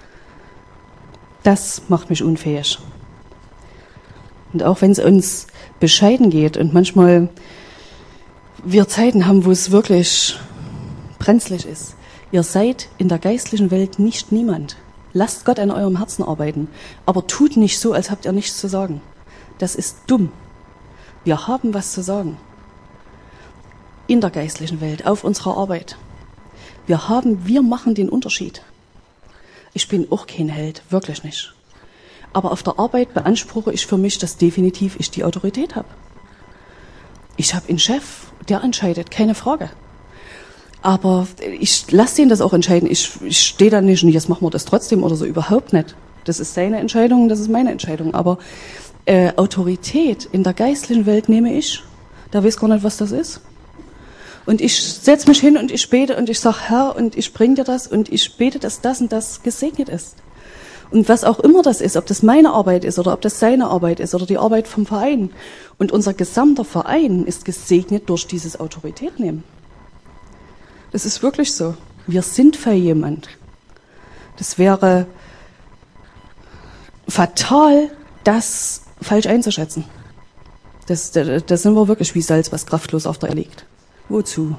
Das macht mich unfähig. Und auch wenn es uns bescheiden geht und manchmal wir Zeiten haben, wo es wirklich brenzlig ist. Ihr seid in der geistlichen Welt nicht niemand. Lasst Gott an eurem Herzen arbeiten, aber tut nicht so, als habt ihr nichts zu sagen. Das ist dumm. Wir haben was zu sagen. In der geistlichen Welt, auf unserer Arbeit. Wir haben, wir machen den Unterschied. Ich bin auch kein Held, wirklich nicht. Aber auf der Arbeit beanspruche ich für mich, dass definitiv ich die Autorität habe. Ich habe einen Chef, der entscheidet, keine Frage. Aber ich lasse ihn das auch entscheiden. Ich, ich stehe da nicht und jetzt machen wir das trotzdem oder so, überhaupt nicht. Das ist seine Entscheidung, das ist meine Entscheidung. Aber äh, Autorität in der geistlichen Welt nehme ich. Der weiß gar nicht, was das ist. Und ich setze mich hin und ich bete und ich sage, Herr, und ich bringe dir das und ich bete, dass das und das gesegnet ist. Und was auch immer das ist, ob das meine Arbeit ist oder ob das seine Arbeit ist oder die Arbeit vom Verein. Und unser gesamter Verein ist gesegnet durch dieses Autorität nehmen. Das ist wirklich so. Wir sind für jemand. Das wäre fatal, das falsch einzuschätzen. Das, das, das sind wir wirklich wie Salz, was kraftlos auf der Erde liegt. Wozu?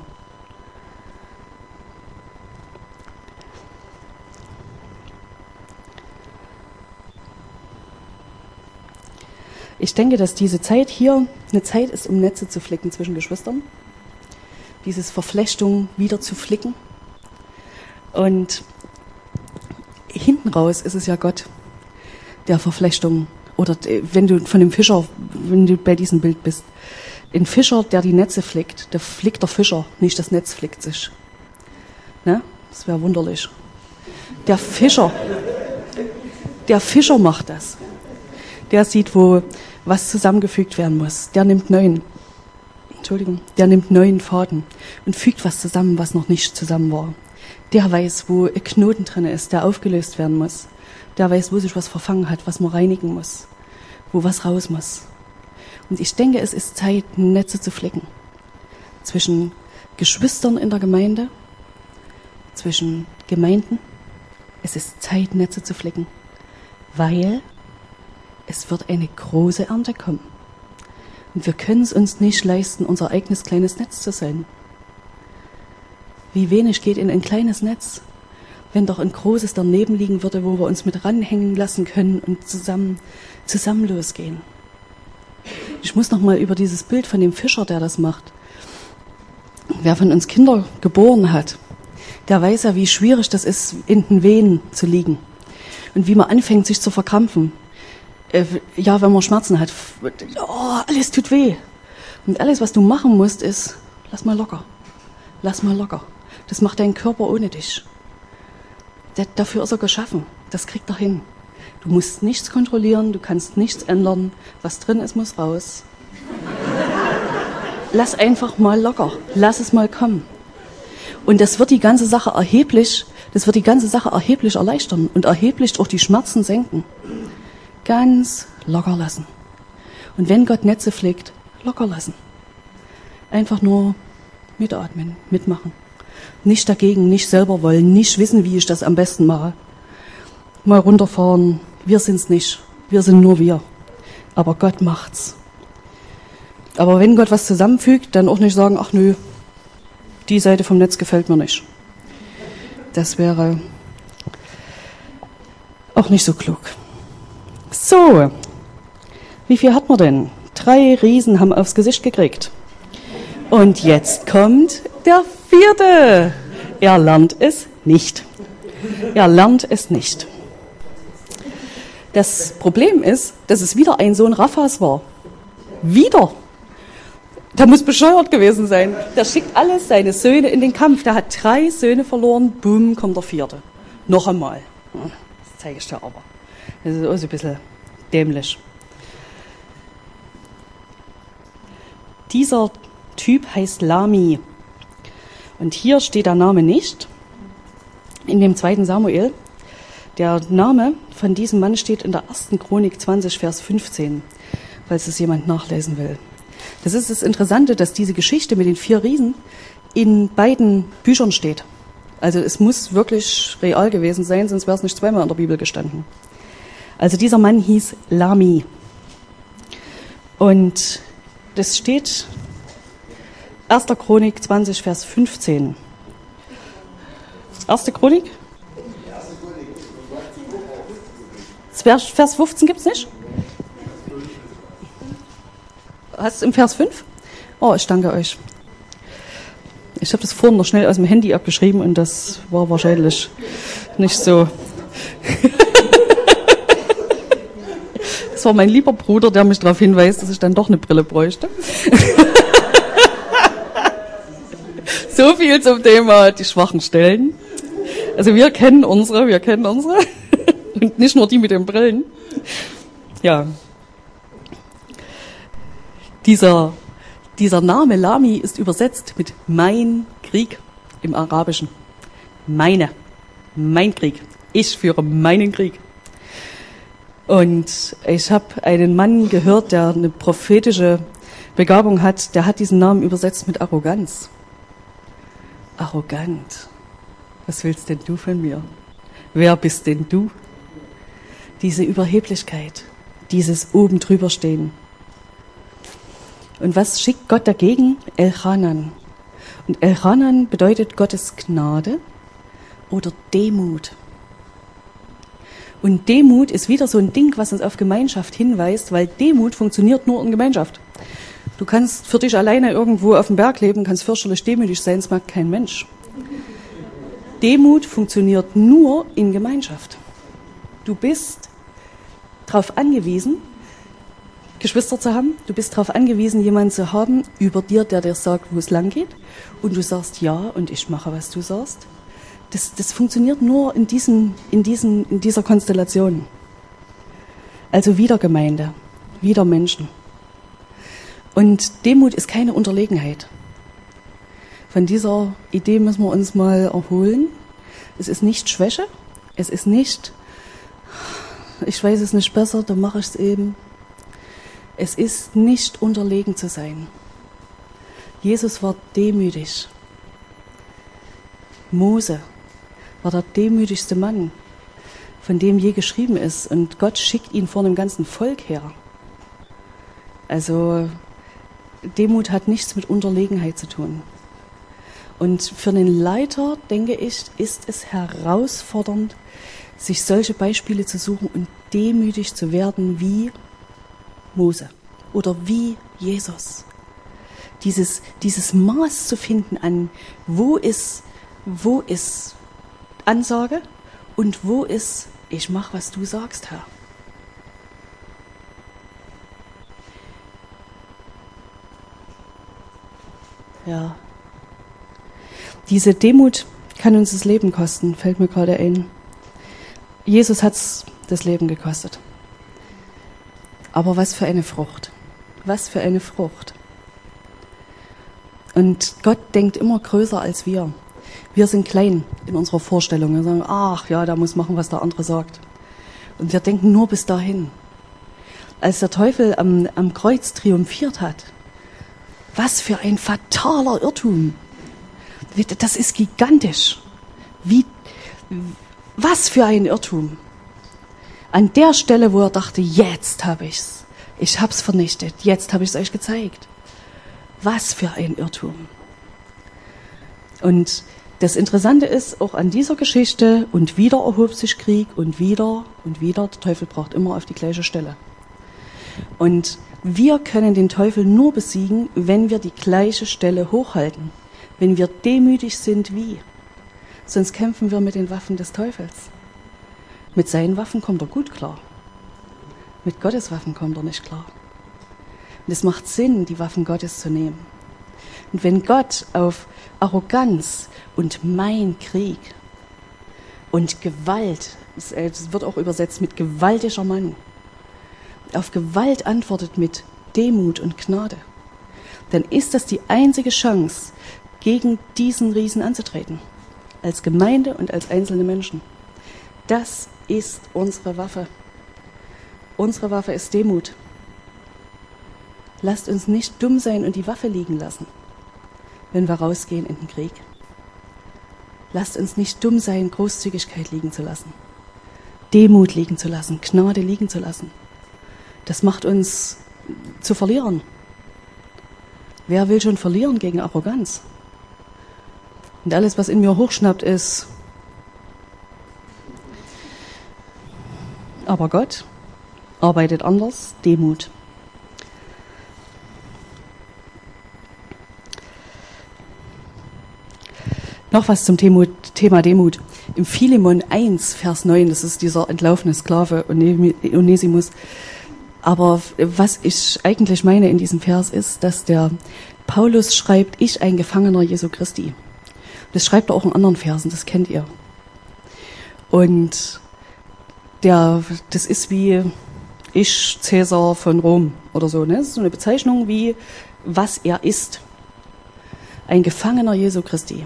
Ich denke, dass diese Zeit hier eine Zeit ist, um Netze zu flicken zwischen Geschwistern. Dieses Verflechtung wieder zu flicken. Und hinten raus ist es ja Gott, der Verflechtung. Oder wenn du von dem Fischer, wenn du bei diesem Bild bist, ein Fischer, der die Netze flickt, der flickt der Fischer, nicht das Netz flickt sich. Ne? Das wäre wunderlich. Der Fischer, der Fischer macht das. Der sieht, wo was zusammengefügt werden muss. Der nimmt neuen, Entschuldigung, der nimmt neuen Faden und fügt was zusammen, was noch nicht zusammen war. Der weiß, wo ein Knoten drin ist, der aufgelöst werden muss. Der weiß, wo sich was verfangen hat, was man reinigen muss, wo was raus muss. Und ich denke, es ist Zeit, Netze zu flicken. Zwischen Geschwistern in der Gemeinde, zwischen Gemeinden. Es ist Zeit, Netze zu flicken, weil es wird eine große Ernte kommen. Und wir können es uns nicht leisten, unser eigenes kleines Netz zu sein. Wie wenig geht in ein kleines Netz, wenn doch ein großes daneben liegen würde, wo wir uns mit ranhängen lassen können und zusammen, zusammen losgehen. Ich muss noch mal über dieses Bild von dem Fischer, der das macht. Wer von uns Kinder geboren hat, der weiß ja, wie schwierig das ist, in den Wehen zu liegen. Und wie man anfängt, sich zu verkrampfen. Ja, wenn man Schmerzen hat, oh, alles tut weh. Und alles, was du machen musst, ist, lass mal locker. Lass mal locker. Das macht dein Körper ohne dich. Der, dafür ist er geschaffen. Das kriegt er hin. Du musst nichts kontrollieren, du kannst nichts ändern. Was drin ist, muss raus. Lass einfach mal locker. Lass es mal kommen. Und das wird die ganze Sache erheblich, das wird die ganze Sache erheblich erleichtern und erheblich auch die Schmerzen senken. Ganz locker lassen. Und wenn Gott Netze flickt, locker lassen. Einfach nur mitatmen, mitmachen. Nicht dagegen, nicht selber wollen, nicht wissen, wie ich das am besten mache. Mal runterfahren. Wir sind's nicht. Wir sind nur wir. Aber Gott macht's. Aber wenn Gott was zusammenfügt, dann auch nicht sagen, ach nö, die Seite vom Netz gefällt mir nicht. Das wäre auch nicht so klug. So, wie viel hat man denn? Drei Riesen haben aufs Gesicht gekriegt. Und jetzt kommt der vierte. Er lernt es nicht. Er lernt es nicht. Das Problem ist, dass es wieder ein Sohn Raphas war. Wieder. Der muss bescheuert gewesen sein. Der schickt alle seine Söhne in den Kampf. Der hat drei Söhne verloren. Boom, kommt der vierte. Noch einmal. Das zeige ich dir aber. Das ist auch so ein bisschen dämlich. Dieser Typ heißt Lami. Und hier steht der Name nicht. In dem zweiten Samuel. Der Name von diesem Mann steht in der ersten Chronik zwanzig, Vers fünfzehn, falls es jemand nachlesen will. Das ist das Interessante, dass diese Geschichte mit den vier Riesen in beiden Büchern steht. Also es muss wirklich real gewesen sein, sonst wäre es nicht zweimal in der Bibel gestanden. Also dieser Mann hieß Lami. Und das steht erster Chronik zwanzig, Vers fünfzehn. erste Chronik? Vers fünfzehn gibt es nicht? Hast du im Vers fünf? Oh, ich danke euch. Ich habe das vorhin noch schnell aus dem Handy abgeschrieben und das war wahrscheinlich nicht so. Das war mein lieber Bruder, der mich darauf hinweist, dass ich dann doch eine Brille bräuchte. So viel zum Thema die schwachen Stellen. Also wir kennen unsere, wir kennen unsere. Und nicht nur die mit den Brillen. Ja. Dieser, dieser Name Lami ist übersetzt mit mein Krieg im Arabischen. Meine. Mein Krieg. Ich führe meinen Krieg. Und ich habe einen Mann gehört, der eine prophetische Begabung hat, der hat diesen Namen übersetzt mit Arroganz. Arrogant. Was willst denn du von mir? Wer bist denn du? Diese Überheblichkeit, dieses oben drüber stehen. Und was schickt Gott dagegen? Elchanan. Und Elchanan bedeutet Gottes Gnade oder Demut. Und Demut ist wieder so ein Ding, was uns auf Gemeinschaft hinweist, weil Demut funktioniert nur in Gemeinschaft. Du kannst für dich alleine irgendwo auf dem Berg leben, kannst fürchterlich demütig sein, es mag kein Mensch. Demut funktioniert nur in Gemeinschaft. Du bist darauf angewiesen, Geschwister zu haben. Du bist darauf angewiesen, jemanden zu haben über dir, der dir sagt, wo es lang geht. Und du sagst ja und ich mache, was du sagst. Das, das funktioniert nur in, diesen, in, diesen, in dieser Konstellation. Also wieder Gemeinde, wieder Menschen. Und Demut ist keine Unterlegenheit. Von dieser Idee müssen wir uns mal erholen. Es ist nicht Schwäche, es ist nicht, ich weiß es nicht besser, dann mache ich es eben. Es ist nicht unterlegen zu sein. Jesus war demütig. Mose war der demütigste Mann, von dem je geschrieben ist. Und Gott schickt ihn vor einem ganzen Volk her. Also Demut hat nichts mit Unterlegenheit zu tun. Und für einen Leiter, denke ich, ist es herausfordernd, sich solche Beispiele zu suchen und demütig zu werden wie Mose oder wie Jesus. Dieses, dieses Maß zu finden an, wo ist, wo ist Ansage und wo ist, ich mach, was du sagst, Herr. Ja. Diese Demut kann uns das Leben kosten, fällt mir gerade ein. Jesus hat's das Leben gekostet. Aber was für eine Frucht. Was für eine Frucht. Und Gott denkt immer größer als wir. Wir sind klein in unserer Vorstellung. Wir sagen, ach ja, der muss machen, was der andere sagt. Und wir denken nur bis dahin. Als der Teufel am, am Kreuz triumphiert hat, was für ein fataler Irrtum. Das ist gigantisch. Wie, was für ein Irrtum. An der Stelle, wo er dachte, jetzt habe ich's. Ich hab's vernichtet. Jetzt habe ich es euch gezeigt. Was für ein Irrtum. Und das Interessante ist, auch an dieser Geschichte, und wieder erhob sich Krieg, und wieder, und wieder, der Teufel braucht immer auf die gleiche Stelle. Und wir können den Teufel nur besiegen, wenn wir die gleiche Stelle hochhalten. Wenn wir demütig sind wie. Sonst kämpfen wir mit den Waffen des Teufels. Mit seinen Waffen kommt er gut klar. Mit Gottes Waffen kommt er nicht klar. Und es macht Sinn, die Waffen Gottes zu nehmen. Und wenn Gott auf Arroganz und mein Krieg und Gewalt Es wird auch übersetzt mit gewaltiger Mann. Auf Gewalt antwortet mit Demut und Gnade. Dann ist das die einzige Chance, gegen diesen Riesen anzutreten. Als Gemeinde und als einzelne Menschen. Das ist unsere Waffe. Unsere Waffe ist Demut. Lasst uns nicht dumm sein und die Waffe liegen lassen, wenn wir rausgehen in den Krieg. Lasst uns nicht dumm sein, Großzügigkeit liegen zu lassen, Demut liegen zu lassen, Gnade liegen zu lassen. Das macht uns zu Verlierern. Wer will schon verlieren gegen Arroganz? Und alles, was in mir hochschnappt, ist, aber Gott arbeitet anders, Demut. Noch was zum Thema Demut. Im Philemon eins, Vers neun, das ist dieser entlaufene Sklave Onesimus. Aber was ich eigentlich meine in diesem Vers ist, dass der Paulus schreibt, ich ein Gefangener Jesu Christi. Das schreibt er auch in anderen Versen, das kennt ihr. Und der, das ist wie ich, Cäsar von Rom oder so. Ne? Das ist so eine Bezeichnung wie, was er ist. Ein Gefangener Jesu Christi.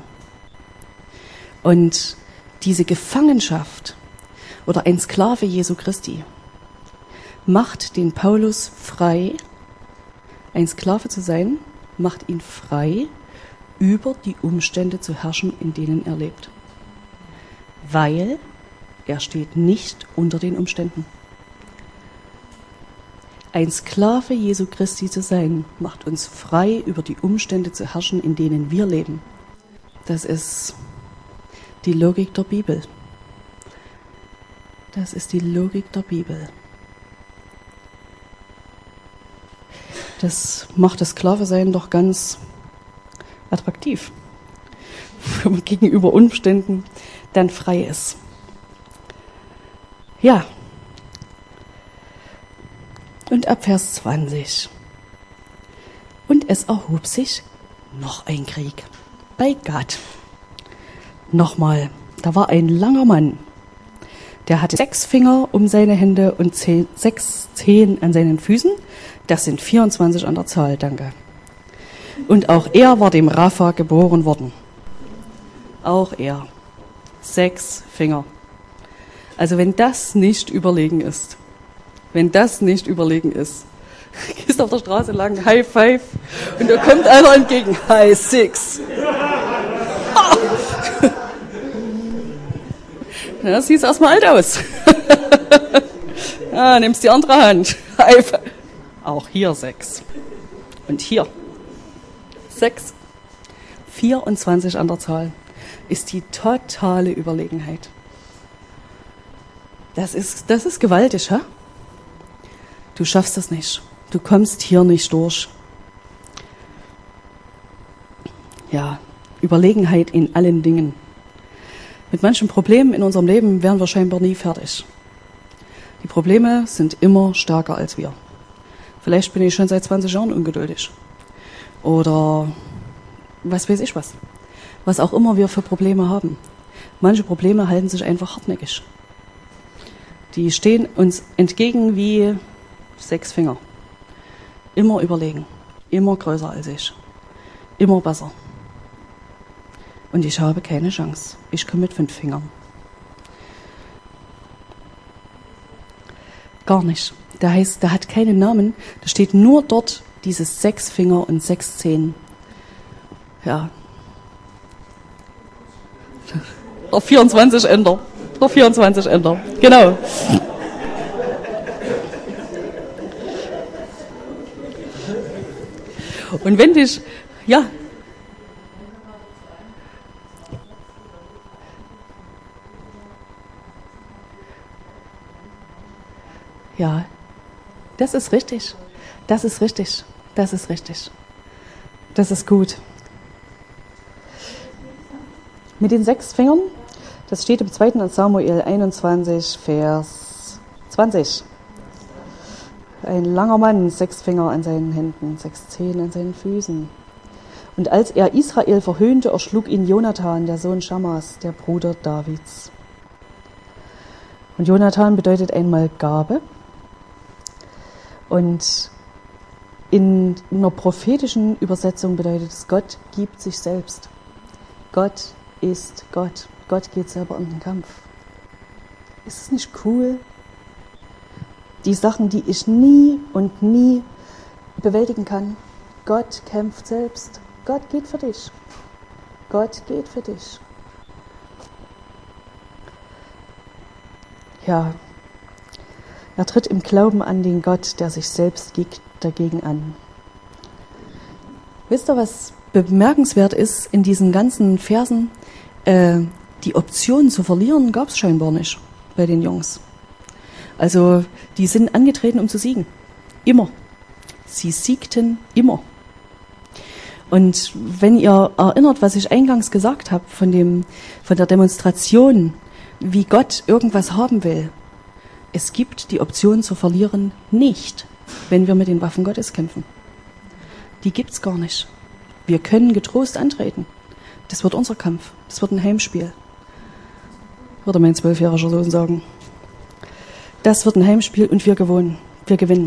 Und diese Gefangenschaft oder ein Sklave Jesu Christi macht den Paulus frei, ein Sklave zu sein, macht ihn frei, über die Umstände zu herrschen, in denen er lebt. Weil er steht nicht unter den Umständen. Ein Sklave Jesu Christi zu sein, macht uns frei, über die Umstände zu herrschen, in denen wir leben. Das ist die Logik der Bibel. Das ist die Logik der Bibel. Das macht das Sklave-Sein doch ganz attraktiv, wenn man gegenüber Umständen dann frei ist. Ja. Und ab Vers zwanzig. Und es erhob sich noch ein Krieg bei Gad. Nochmal, da war ein langer Mann, der hatte sechs Finger um seine Hände und zehn, sechs Zehen an seinen Füßen. Das sind vierundzwanzig an der Zahl, danke. Und auch er war dem Rapha geboren worden. Auch er. Sechs Finger. Also wenn das nicht überlegen ist, wenn das nicht überlegen ist, gehst auf der Straße lang, High Five, und da kommt einer entgegen, High Six. Ja, siehst erstmal alt aus. Ja, nimmst die andere Hand. High Five. Auch hier sechs. Und hier sechs. vierundzwanzig an der Zahl ist die totale Überlegenheit. Das ist, das ist gewaltig, hä? Du schaffst das nicht. Du kommst hier nicht durch. Ja, Überlegenheit in allen Dingen. Mit manchen Problemen in unserem Leben werden wir scheinbar nie fertig. Die Probleme sind immer stärker als wir. Vielleicht bin ich schon seit zwanzig Jahren ungeduldig. Oder was weiß ich was. Was auch immer wir für Probleme haben. Manche Probleme halten sich einfach hartnäckig. Die stehen uns entgegen wie sechs Finger. Immer überlegen. Immer größer als ich. Immer besser. Und ich habe keine Chance. Ich komme mit fünf Fingern. Gar nicht. Der heißt, der hat keinen Namen. Da steht nur dort dieses sechs Finger und sechs Zehen. Ja. Der vierundzwanzig Ender. Der vierundzwanzig Ender. Genau. Und wenn dich, ja. Ja, das ist richtig. Das ist richtig. Das ist richtig. Das ist gut. Mit den sechs Fingern, das steht im zweiten Samuel einundzwanzig, Vers zwanzig. Ein langer Mann, sechs Finger an seinen Händen, sechs Zehen an seinen Füßen. Und als er Israel verhöhnte, erschlug ihn Jonathan, der Sohn Schammas, der Bruder Davids. Und Jonathan bedeutet einmal Gabe. Und in einer prophetischen Übersetzung bedeutet es, Gott gibt sich selbst. Gott ist Gott. Gott geht selber in den Kampf. Ist es nicht cool? Die Sachen, die ich nie und nie bewältigen kann. Gott kämpft selbst. Gott geht für dich. Gott geht für dich. Ja, er tritt im Glauben an den Gott, der sich selbst geht, dagegen an. Wisst ihr, was bemerkenswert ist in diesen ganzen Versen? Äh, die Option zu verlieren gab es scheinbar nicht bei den Jungs. Also die sind angetreten, um zu siegen. Immer. Sie siegten immer. Und wenn ihr erinnert, was ich eingangs gesagt habe von dem, von der Demonstration, wie Gott irgendwas haben will, es gibt die Option zu verlieren nicht, wenn wir mit den Waffen Gottes kämpfen. Die gibt's gar nicht. Wir können getrost antreten. Das wird unser Kampf. Das wird ein Heimspiel. Würde mein zwölfjähriger Sohn sagen. Das wird ein Heimspiel und wir gewinnen. Wir gewinnen.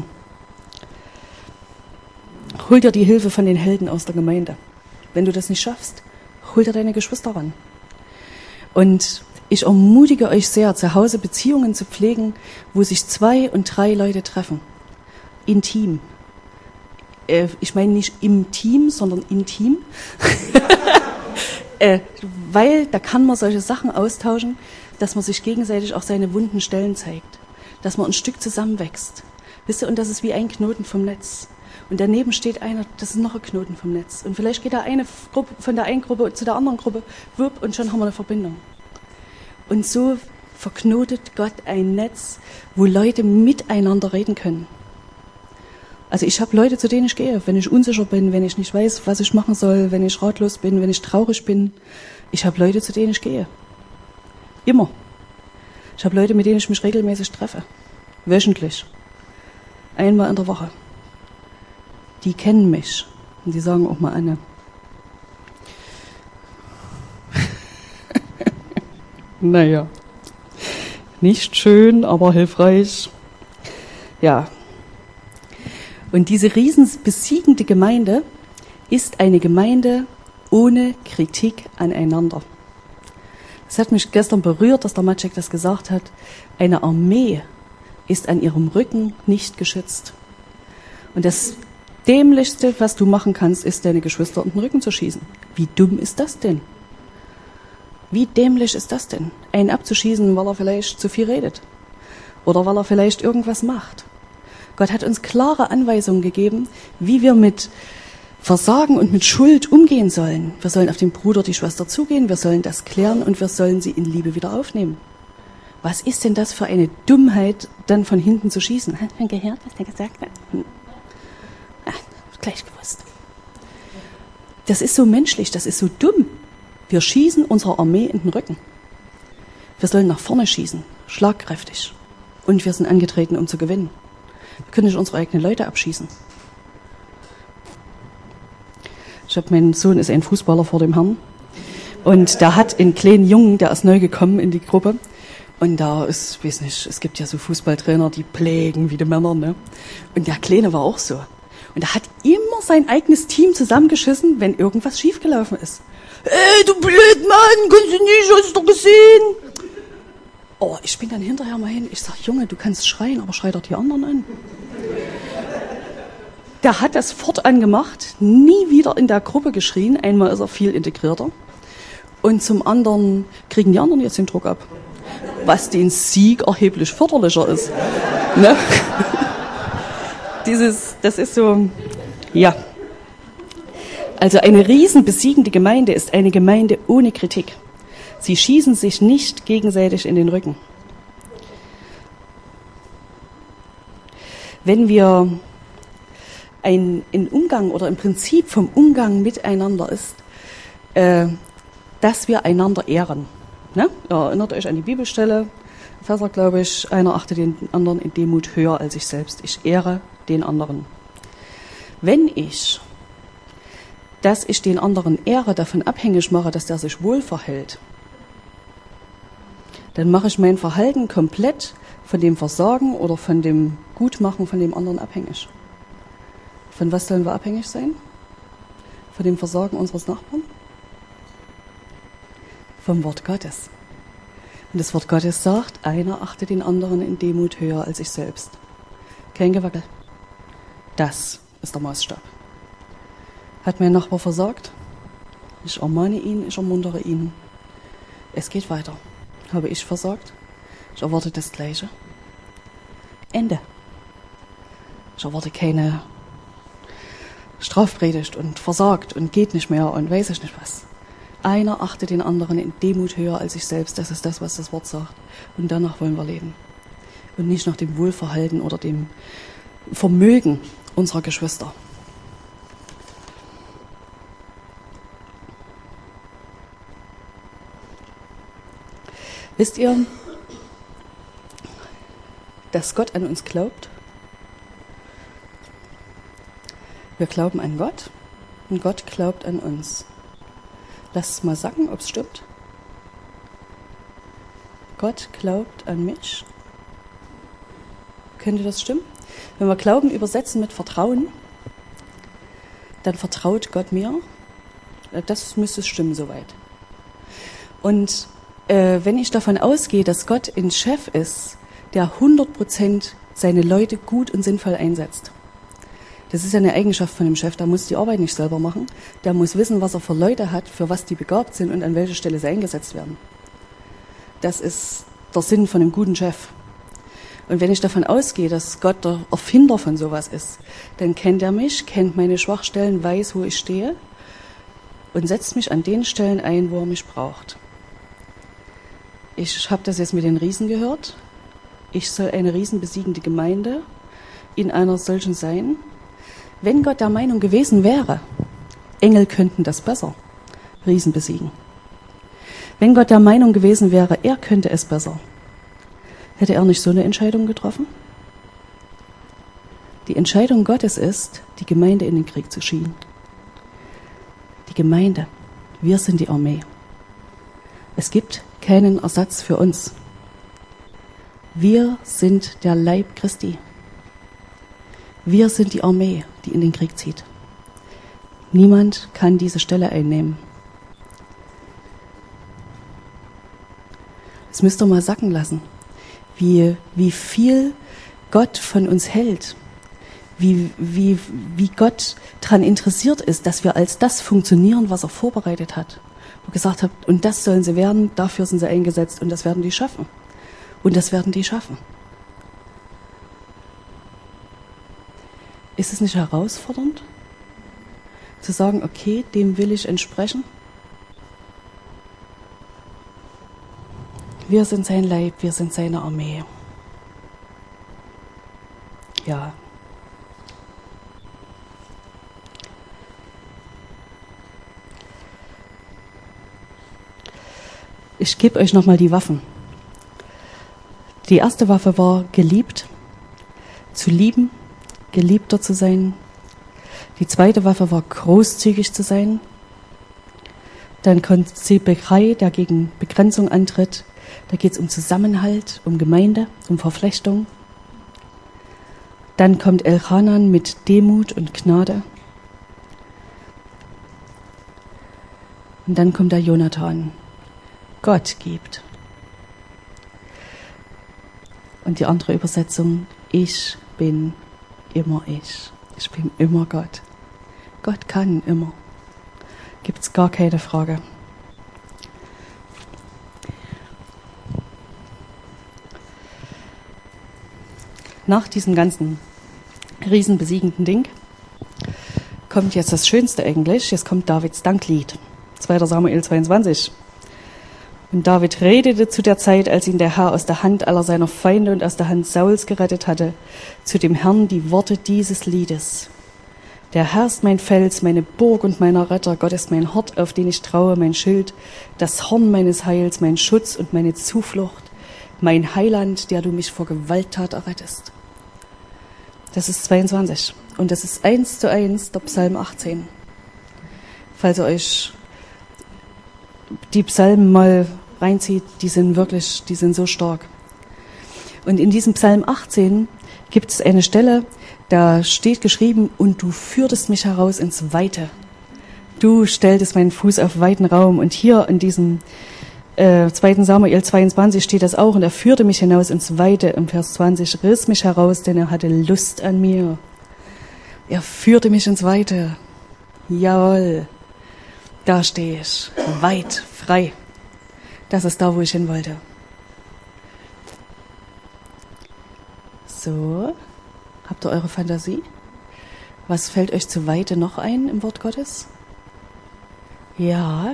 Hol dir die Hilfe von den Helden aus der Gemeinde. Wenn du das nicht schaffst, hol dir deine Geschwister ran. Und ich ermutige euch sehr, zu Hause Beziehungen zu pflegen, wo sich zwei und drei Leute treffen. Intim. Äh, ich meine nicht im Team, sondern intim. äh, weil da kann man solche Sachen austauschen, dass man sich gegenseitig auch seine wunden Stellen zeigt. Dass man ein Stück zusammenwächst. Wisst ihr, und das ist wie ein Knoten vom Netz. Und daneben steht einer, das ist noch ein Knoten vom Netz. Und vielleicht geht da eine Gruppe von der einen Gruppe zu der anderen Gruppe, wupp, und schon haben wir eine Verbindung. Und so verknotet Gott ein Netz, wo Leute miteinander reden können. Also ich habe Leute, zu denen ich gehe, wenn ich unsicher bin, wenn ich nicht weiß, was ich machen soll, wenn ich ratlos bin, wenn ich traurig bin. Ich habe Leute, zu denen ich gehe. Immer. Ich habe Leute, mit denen ich mich regelmäßig treffe. Wöchentlich. Einmal in der Woche. Die kennen mich. Und die sagen auch mal Anne. Naja, nicht schön, aber hilfreich. Ja. Und diese riesenbesiegende Gemeinde ist eine Gemeinde ohne Kritik aneinander. Es hat mich gestern berührt, dass der Maciek das gesagt hat. Eine Armee ist an ihrem Rücken nicht geschützt. Und das Dämlichste, was du machen kannst, ist, deine Geschwister in den Rücken zu schießen. Wie dumm ist das denn? Wie dämlich ist das denn? Einen abzuschießen, weil er vielleicht zu viel redet. Oder weil er vielleicht irgendwas macht. Gott hat uns klare Anweisungen gegeben, wie wir mit Versagen und mit Schuld umgehen sollen. Wir sollen auf den Bruder, die Schwester zugehen, wir sollen das klären und wir sollen sie in Liebe wieder aufnehmen. Was ist denn das für eine Dummheit, dann von hinten zu schießen? Hat man gehört, was der gesagt hat? Hm. Ach, gleich gewusst. Das ist so menschlich, das ist so dumm. Wir schießen unserer Armee in den Rücken. Wir sollen nach vorne schießen, schlagkräftig. Und wir sind angetreten, um zu gewinnen. Wir können nicht unsere eigenen Leute abschießen. Ich habe, mein Sohn ist ein Fußballer vor dem Herrn. Und der hat einen kleinen Jungen, der ist neu gekommen in die Gruppe. Und da ist, weiß nicht, es gibt ja so Fußballtrainer, die pflegen wie die Männer, ne? Und der Kleine war auch so. Und er hat immer sein eigenes Team zusammengeschissen, wenn irgendwas schiefgelaufen ist. Ey, du Blödmann, kannst du nicht, hast du doch gesehen? Oh, ich bin dann hinterher mal hin, ich sag, Junge, du kannst schreien, aber schrei doch die anderen an. Der hat das fortan gemacht, nie wieder in der Gruppe geschrien, einmal ist er viel integrierter. Und zum anderen kriegen die anderen jetzt den Druck ab. Was den Sieg erheblich förderlicher ist. Ne? Dieses, das ist so, ja. Also eine riesenbesiegende Gemeinde ist eine Gemeinde ohne Kritik. Sie schießen sich nicht gegenseitig in den Rücken. Wenn wir ein, ein Umgang oder im Prinzip vom Umgang miteinander ist, äh, dass wir einander ehren. Ne? Ihr erinnert euch an die Bibelstelle, Epheser, glaube ich, einer achte den anderen in Demut höher als ich selbst. Ich ehre den anderen. Wenn ich, dass ich den anderen ehre, davon abhängig mache, dass der sich wohl verhält, dann mache ich mein Verhalten komplett von dem Versagen oder von dem Gutmachen von dem anderen abhängig. Von was sollen wir abhängig sein? Von dem Versagen unseres Nachbarn? Vom Wort Gottes. Und das Wort Gottes sagt, einer achte den anderen in Demut höher als ich selbst. Kein Gewackel. Das ist der Maßstab. Hat mein Nachbar versagt? Ich ermahne ihn, ich ermuntere ihn. Es geht weiter. Habe ich versagt? Ich erwarte das Gleiche. Ende. Ich erwarte keine Strafpredigt und versagt und geht nicht mehr und weiß ich nicht was. Einer achtet den anderen in Demut höher als sich selbst. Das ist das, was das Wort sagt. Und danach wollen wir leben. Und nicht nach dem Wohlverhalten oder dem Vermögen unserer Geschwister. Wisst ihr, dass Gott an uns glaubt? Wir glauben an Gott und Gott glaubt an uns. Lasst es mal sagen, ob es stimmt. Gott glaubt an mich. Könnte das stimmen? Wenn wir Glauben übersetzen mit Vertrauen, dann vertraut Gott mir. Das müsste stimmen soweit. Und äh, wenn ich davon ausgehe, dass Gott ein Chef ist, der hundert Prozent seine Leute gut und sinnvoll einsetzt. Das ist ja eine Eigenschaft von dem Chef, der muss die Arbeit nicht selber machen. Der muss wissen, was er für Leute hat, für was die begabt sind und an welcher Stelle sie eingesetzt werden. Das ist der Sinn von einem guten Chef. Und wenn ich davon ausgehe, dass Gott der Erfinder von sowas ist, dann kennt er mich, kennt meine Schwachstellen, weiß, wo ich stehe und setzt mich an den Stellen ein, wo er mich braucht. Ich habe das jetzt mit den Riesen gehört. Ich soll eine riesenbesiegende Gemeinde in einer solchen sein. Wenn Gott der Meinung gewesen wäre, Engel könnten das besser, Riesen besiegen. Wenn Gott der Meinung gewesen wäre, er könnte es besser, hätte er nicht so eine Entscheidung getroffen? Die Entscheidung Gottes ist, die Gemeinde in den Krieg zu schieben. Die Gemeinde, wir sind die Armee. Es gibt keinen Ersatz für uns. Wir sind der Leib Christi. Wir sind die Armee, die in den Krieg zieht. Niemand kann diese Stelle einnehmen. Das müsst ihr mal sacken lassen, wie, wie viel Gott von uns hält, wie, wie, wie Gott daran interessiert ist, dass wir als das funktionieren, was er vorbereitet hat. Wo gesagt hat, und das sollen sie werden, dafür sind sie eingesetzt und das werden die schaffen. Und das werden die schaffen. Ist es nicht herausfordernd, zu sagen, okay, dem will ich entsprechen? Wir sind sein Leib, wir sind seine Armee. Ja. Ich gebe euch nochmal die Waffen. Die erste Waffe war geliebt, zu lieben, Geliebter zu sein. Die zweite Waffe war großzügig zu sein. Dann kommt Zebekai, der gegen Begrenzung antritt. Da geht es um Zusammenhalt, um Gemeinde, um Verflechtung. Dann kommt Elchanan mit Demut und Gnade. Und dann kommt der Jonathan. Gott gibt. Und die andere Übersetzung, ich bin immer ich. Ich bin immer Gott. Gott kann immer. Gibt's gar keine Frage. Nach diesem ganzen riesenbesiegenden Ding kommt jetzt das Schönste eigentlich. Jetzt kommt Davids Danklied. zweiter Samuel zweiundzwanzig. Und David redete zu der Zeit, als ihn der Herr aus der Hand aller seiner Feinde und aus der Hand Sauls gerettet hatte, zu dem Herrn die Worte dieses Liedes. Der Herr ist mein Fels, meine Burg und mein Retter. Gott ist mein Hort, auf den ich traue, mein Schild, das Horn meines Heils, mein Schutz und meine Zuflucht, mein Heiland, der du mich vor Gewalttat errettest. Das ist zweiundzwanzig. Und das ist eins zu eins der Psalm achtzehn. Falls ihr euch die Psalmen mal reinzieht, die sind wirklich, die sind so stark. Und in diesem Psalm achtzehn gibt es eine Stelle, da steht geschrieben, und du führtest mich heraus ins Weite. Du stelltest meinen Fuß auf weiten Raum. Und hier in diesem äh, zweiten Samuel zweiundzwanzig steht das auch. Und er führte mich hinaus ins Weite. Im Vers zwanzig riss mich heraus, denn er hatte Lust an mir. Er führte mich ins Weite. Jawohl, da stehe ich, weit, frei. Das ist da, wo ich hin wollte. So, habt ihr eure Fantasie? Was fällt euch zu Weite noch ein im Wort Gottes? Ja,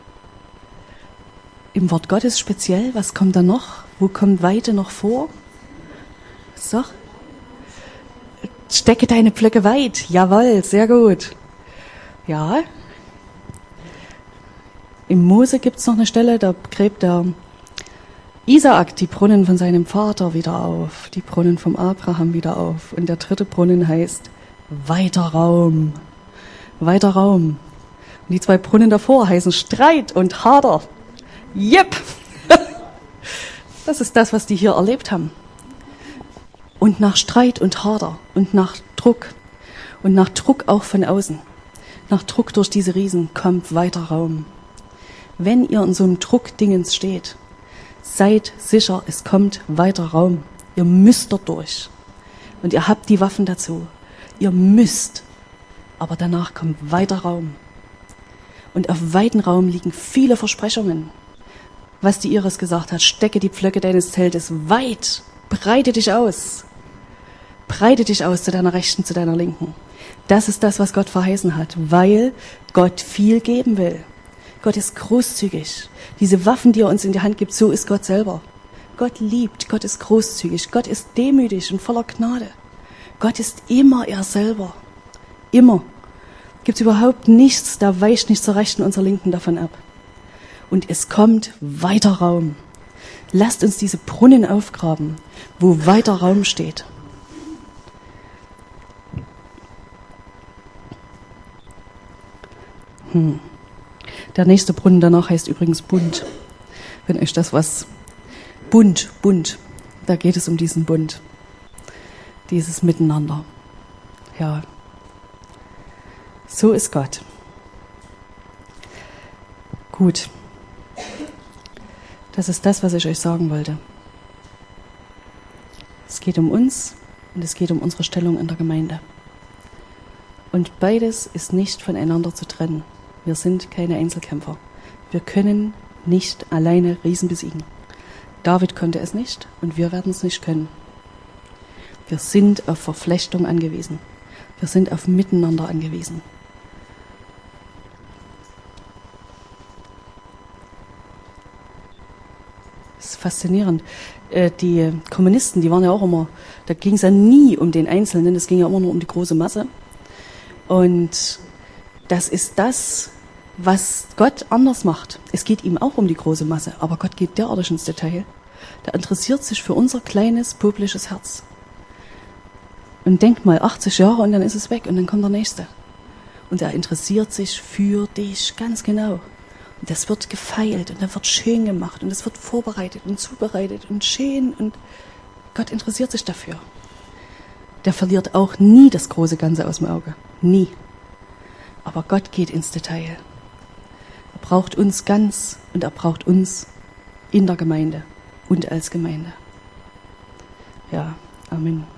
im Wort Gottes speziell, was kommt da noch? Wo kommt Weite noch vor? So, stecke deine Pflöcke weit. Jawohl, sehr gut. Ja, im Mose gibt es noch eine Stelle, da gräbt der Isaak die Brunnen von seinem Vater wieder auf, die Brunnen vom Abraham wieder auf. Und der dritte Brunnen heißt weiter Raum. Weiter Raum. Und die zwei Brunnen davor heißen Streit und Hader. Jep! Das ist das, was die hier erlebt haben. Und nach Streit und Hader und nach Druck und nach Druck auch von außen, nach Druck durch diese Riesen kommt weiter Raum. Wenn ihr in so einem Druckdingens steht, seid sicher, es kommt weiter Raum. Ihr müsst dort durch. Und ihr habt die Waffen dazu. Ihr müsst. Aber danach kommt weiter Raum. Und auf weiten Raum liegen viele Versprechungen. Was die Iris gesagt hat, stecke die Pflöcke deines Zeltes weit. Breite dich aus. Breite dich aus zu deiner Rechten, zu deiner Linken. Das ist das, was Gott verheißen hat, weil Gott viel geben will. Gott ist großzügig. Diese Waffen, die er uns in die Hand gibt, so ist Gott selber. Gott liebt, Gott ist großzügig, Gott ist demütig und voller Gnade. Gott ist immer er selber. Immer. Gibt es überhaupt nichts, da weicht nicht zur Rechten und zur Linken davon ab. Und es kommt weiter Raum. Lasst uns diese Brunnen aufgraben, wo weiter Raum steht. Hm. Der nächste Brunnen danach heißt übrigens Bund. Wenn euch das was... Bund, Bund. Da geht es um diesen Bund. Dieses Miteinander. Ja. So ist Gott. Gut. Das ist das, was ich euch sagen wollte. Es geht um uns und es geht um unsere Stellung in der Gemeinde. Und beides ist nicht voneinander zu trennen. Wir sind keine Einzelkämpfer. Wir können nicht alleine Riesen besiegen. David konnte es nicht und wir werden es nicht können. Wir sind auf Verflechtung angewiesen. Wir sind auf Miteinander angewiesen. Das ist faszinierend. Die Kommunisten, die waren ja auch immer, da ging es ja nie um den Einzelnen, es ging ja immer nur um die große Masse. Und das ist das, was Gott anders macht. Es geht ihm auch um die große Masse, aber Gott geht derartig ins Detail. Der interessiert sich für unser kleines, publisches Herz. Und denkt mal, achtzig Jahre und dann ist es weg und dann kommt der Nächste. Und er interessiert sich für dich ganz genau. Und das wird gefeilt und dann wird schön gemacht und es wird vorbereitet und zubereitet und schön und Gott interessiert sich dafür. Der verliert auch nie das große Ganze aus dem Auge. Nie. Aber Gott geht ins Detail. Er braucht uns ganz und er braucht uns in der Gemeinde und als Gemeinde. Ja, Amen.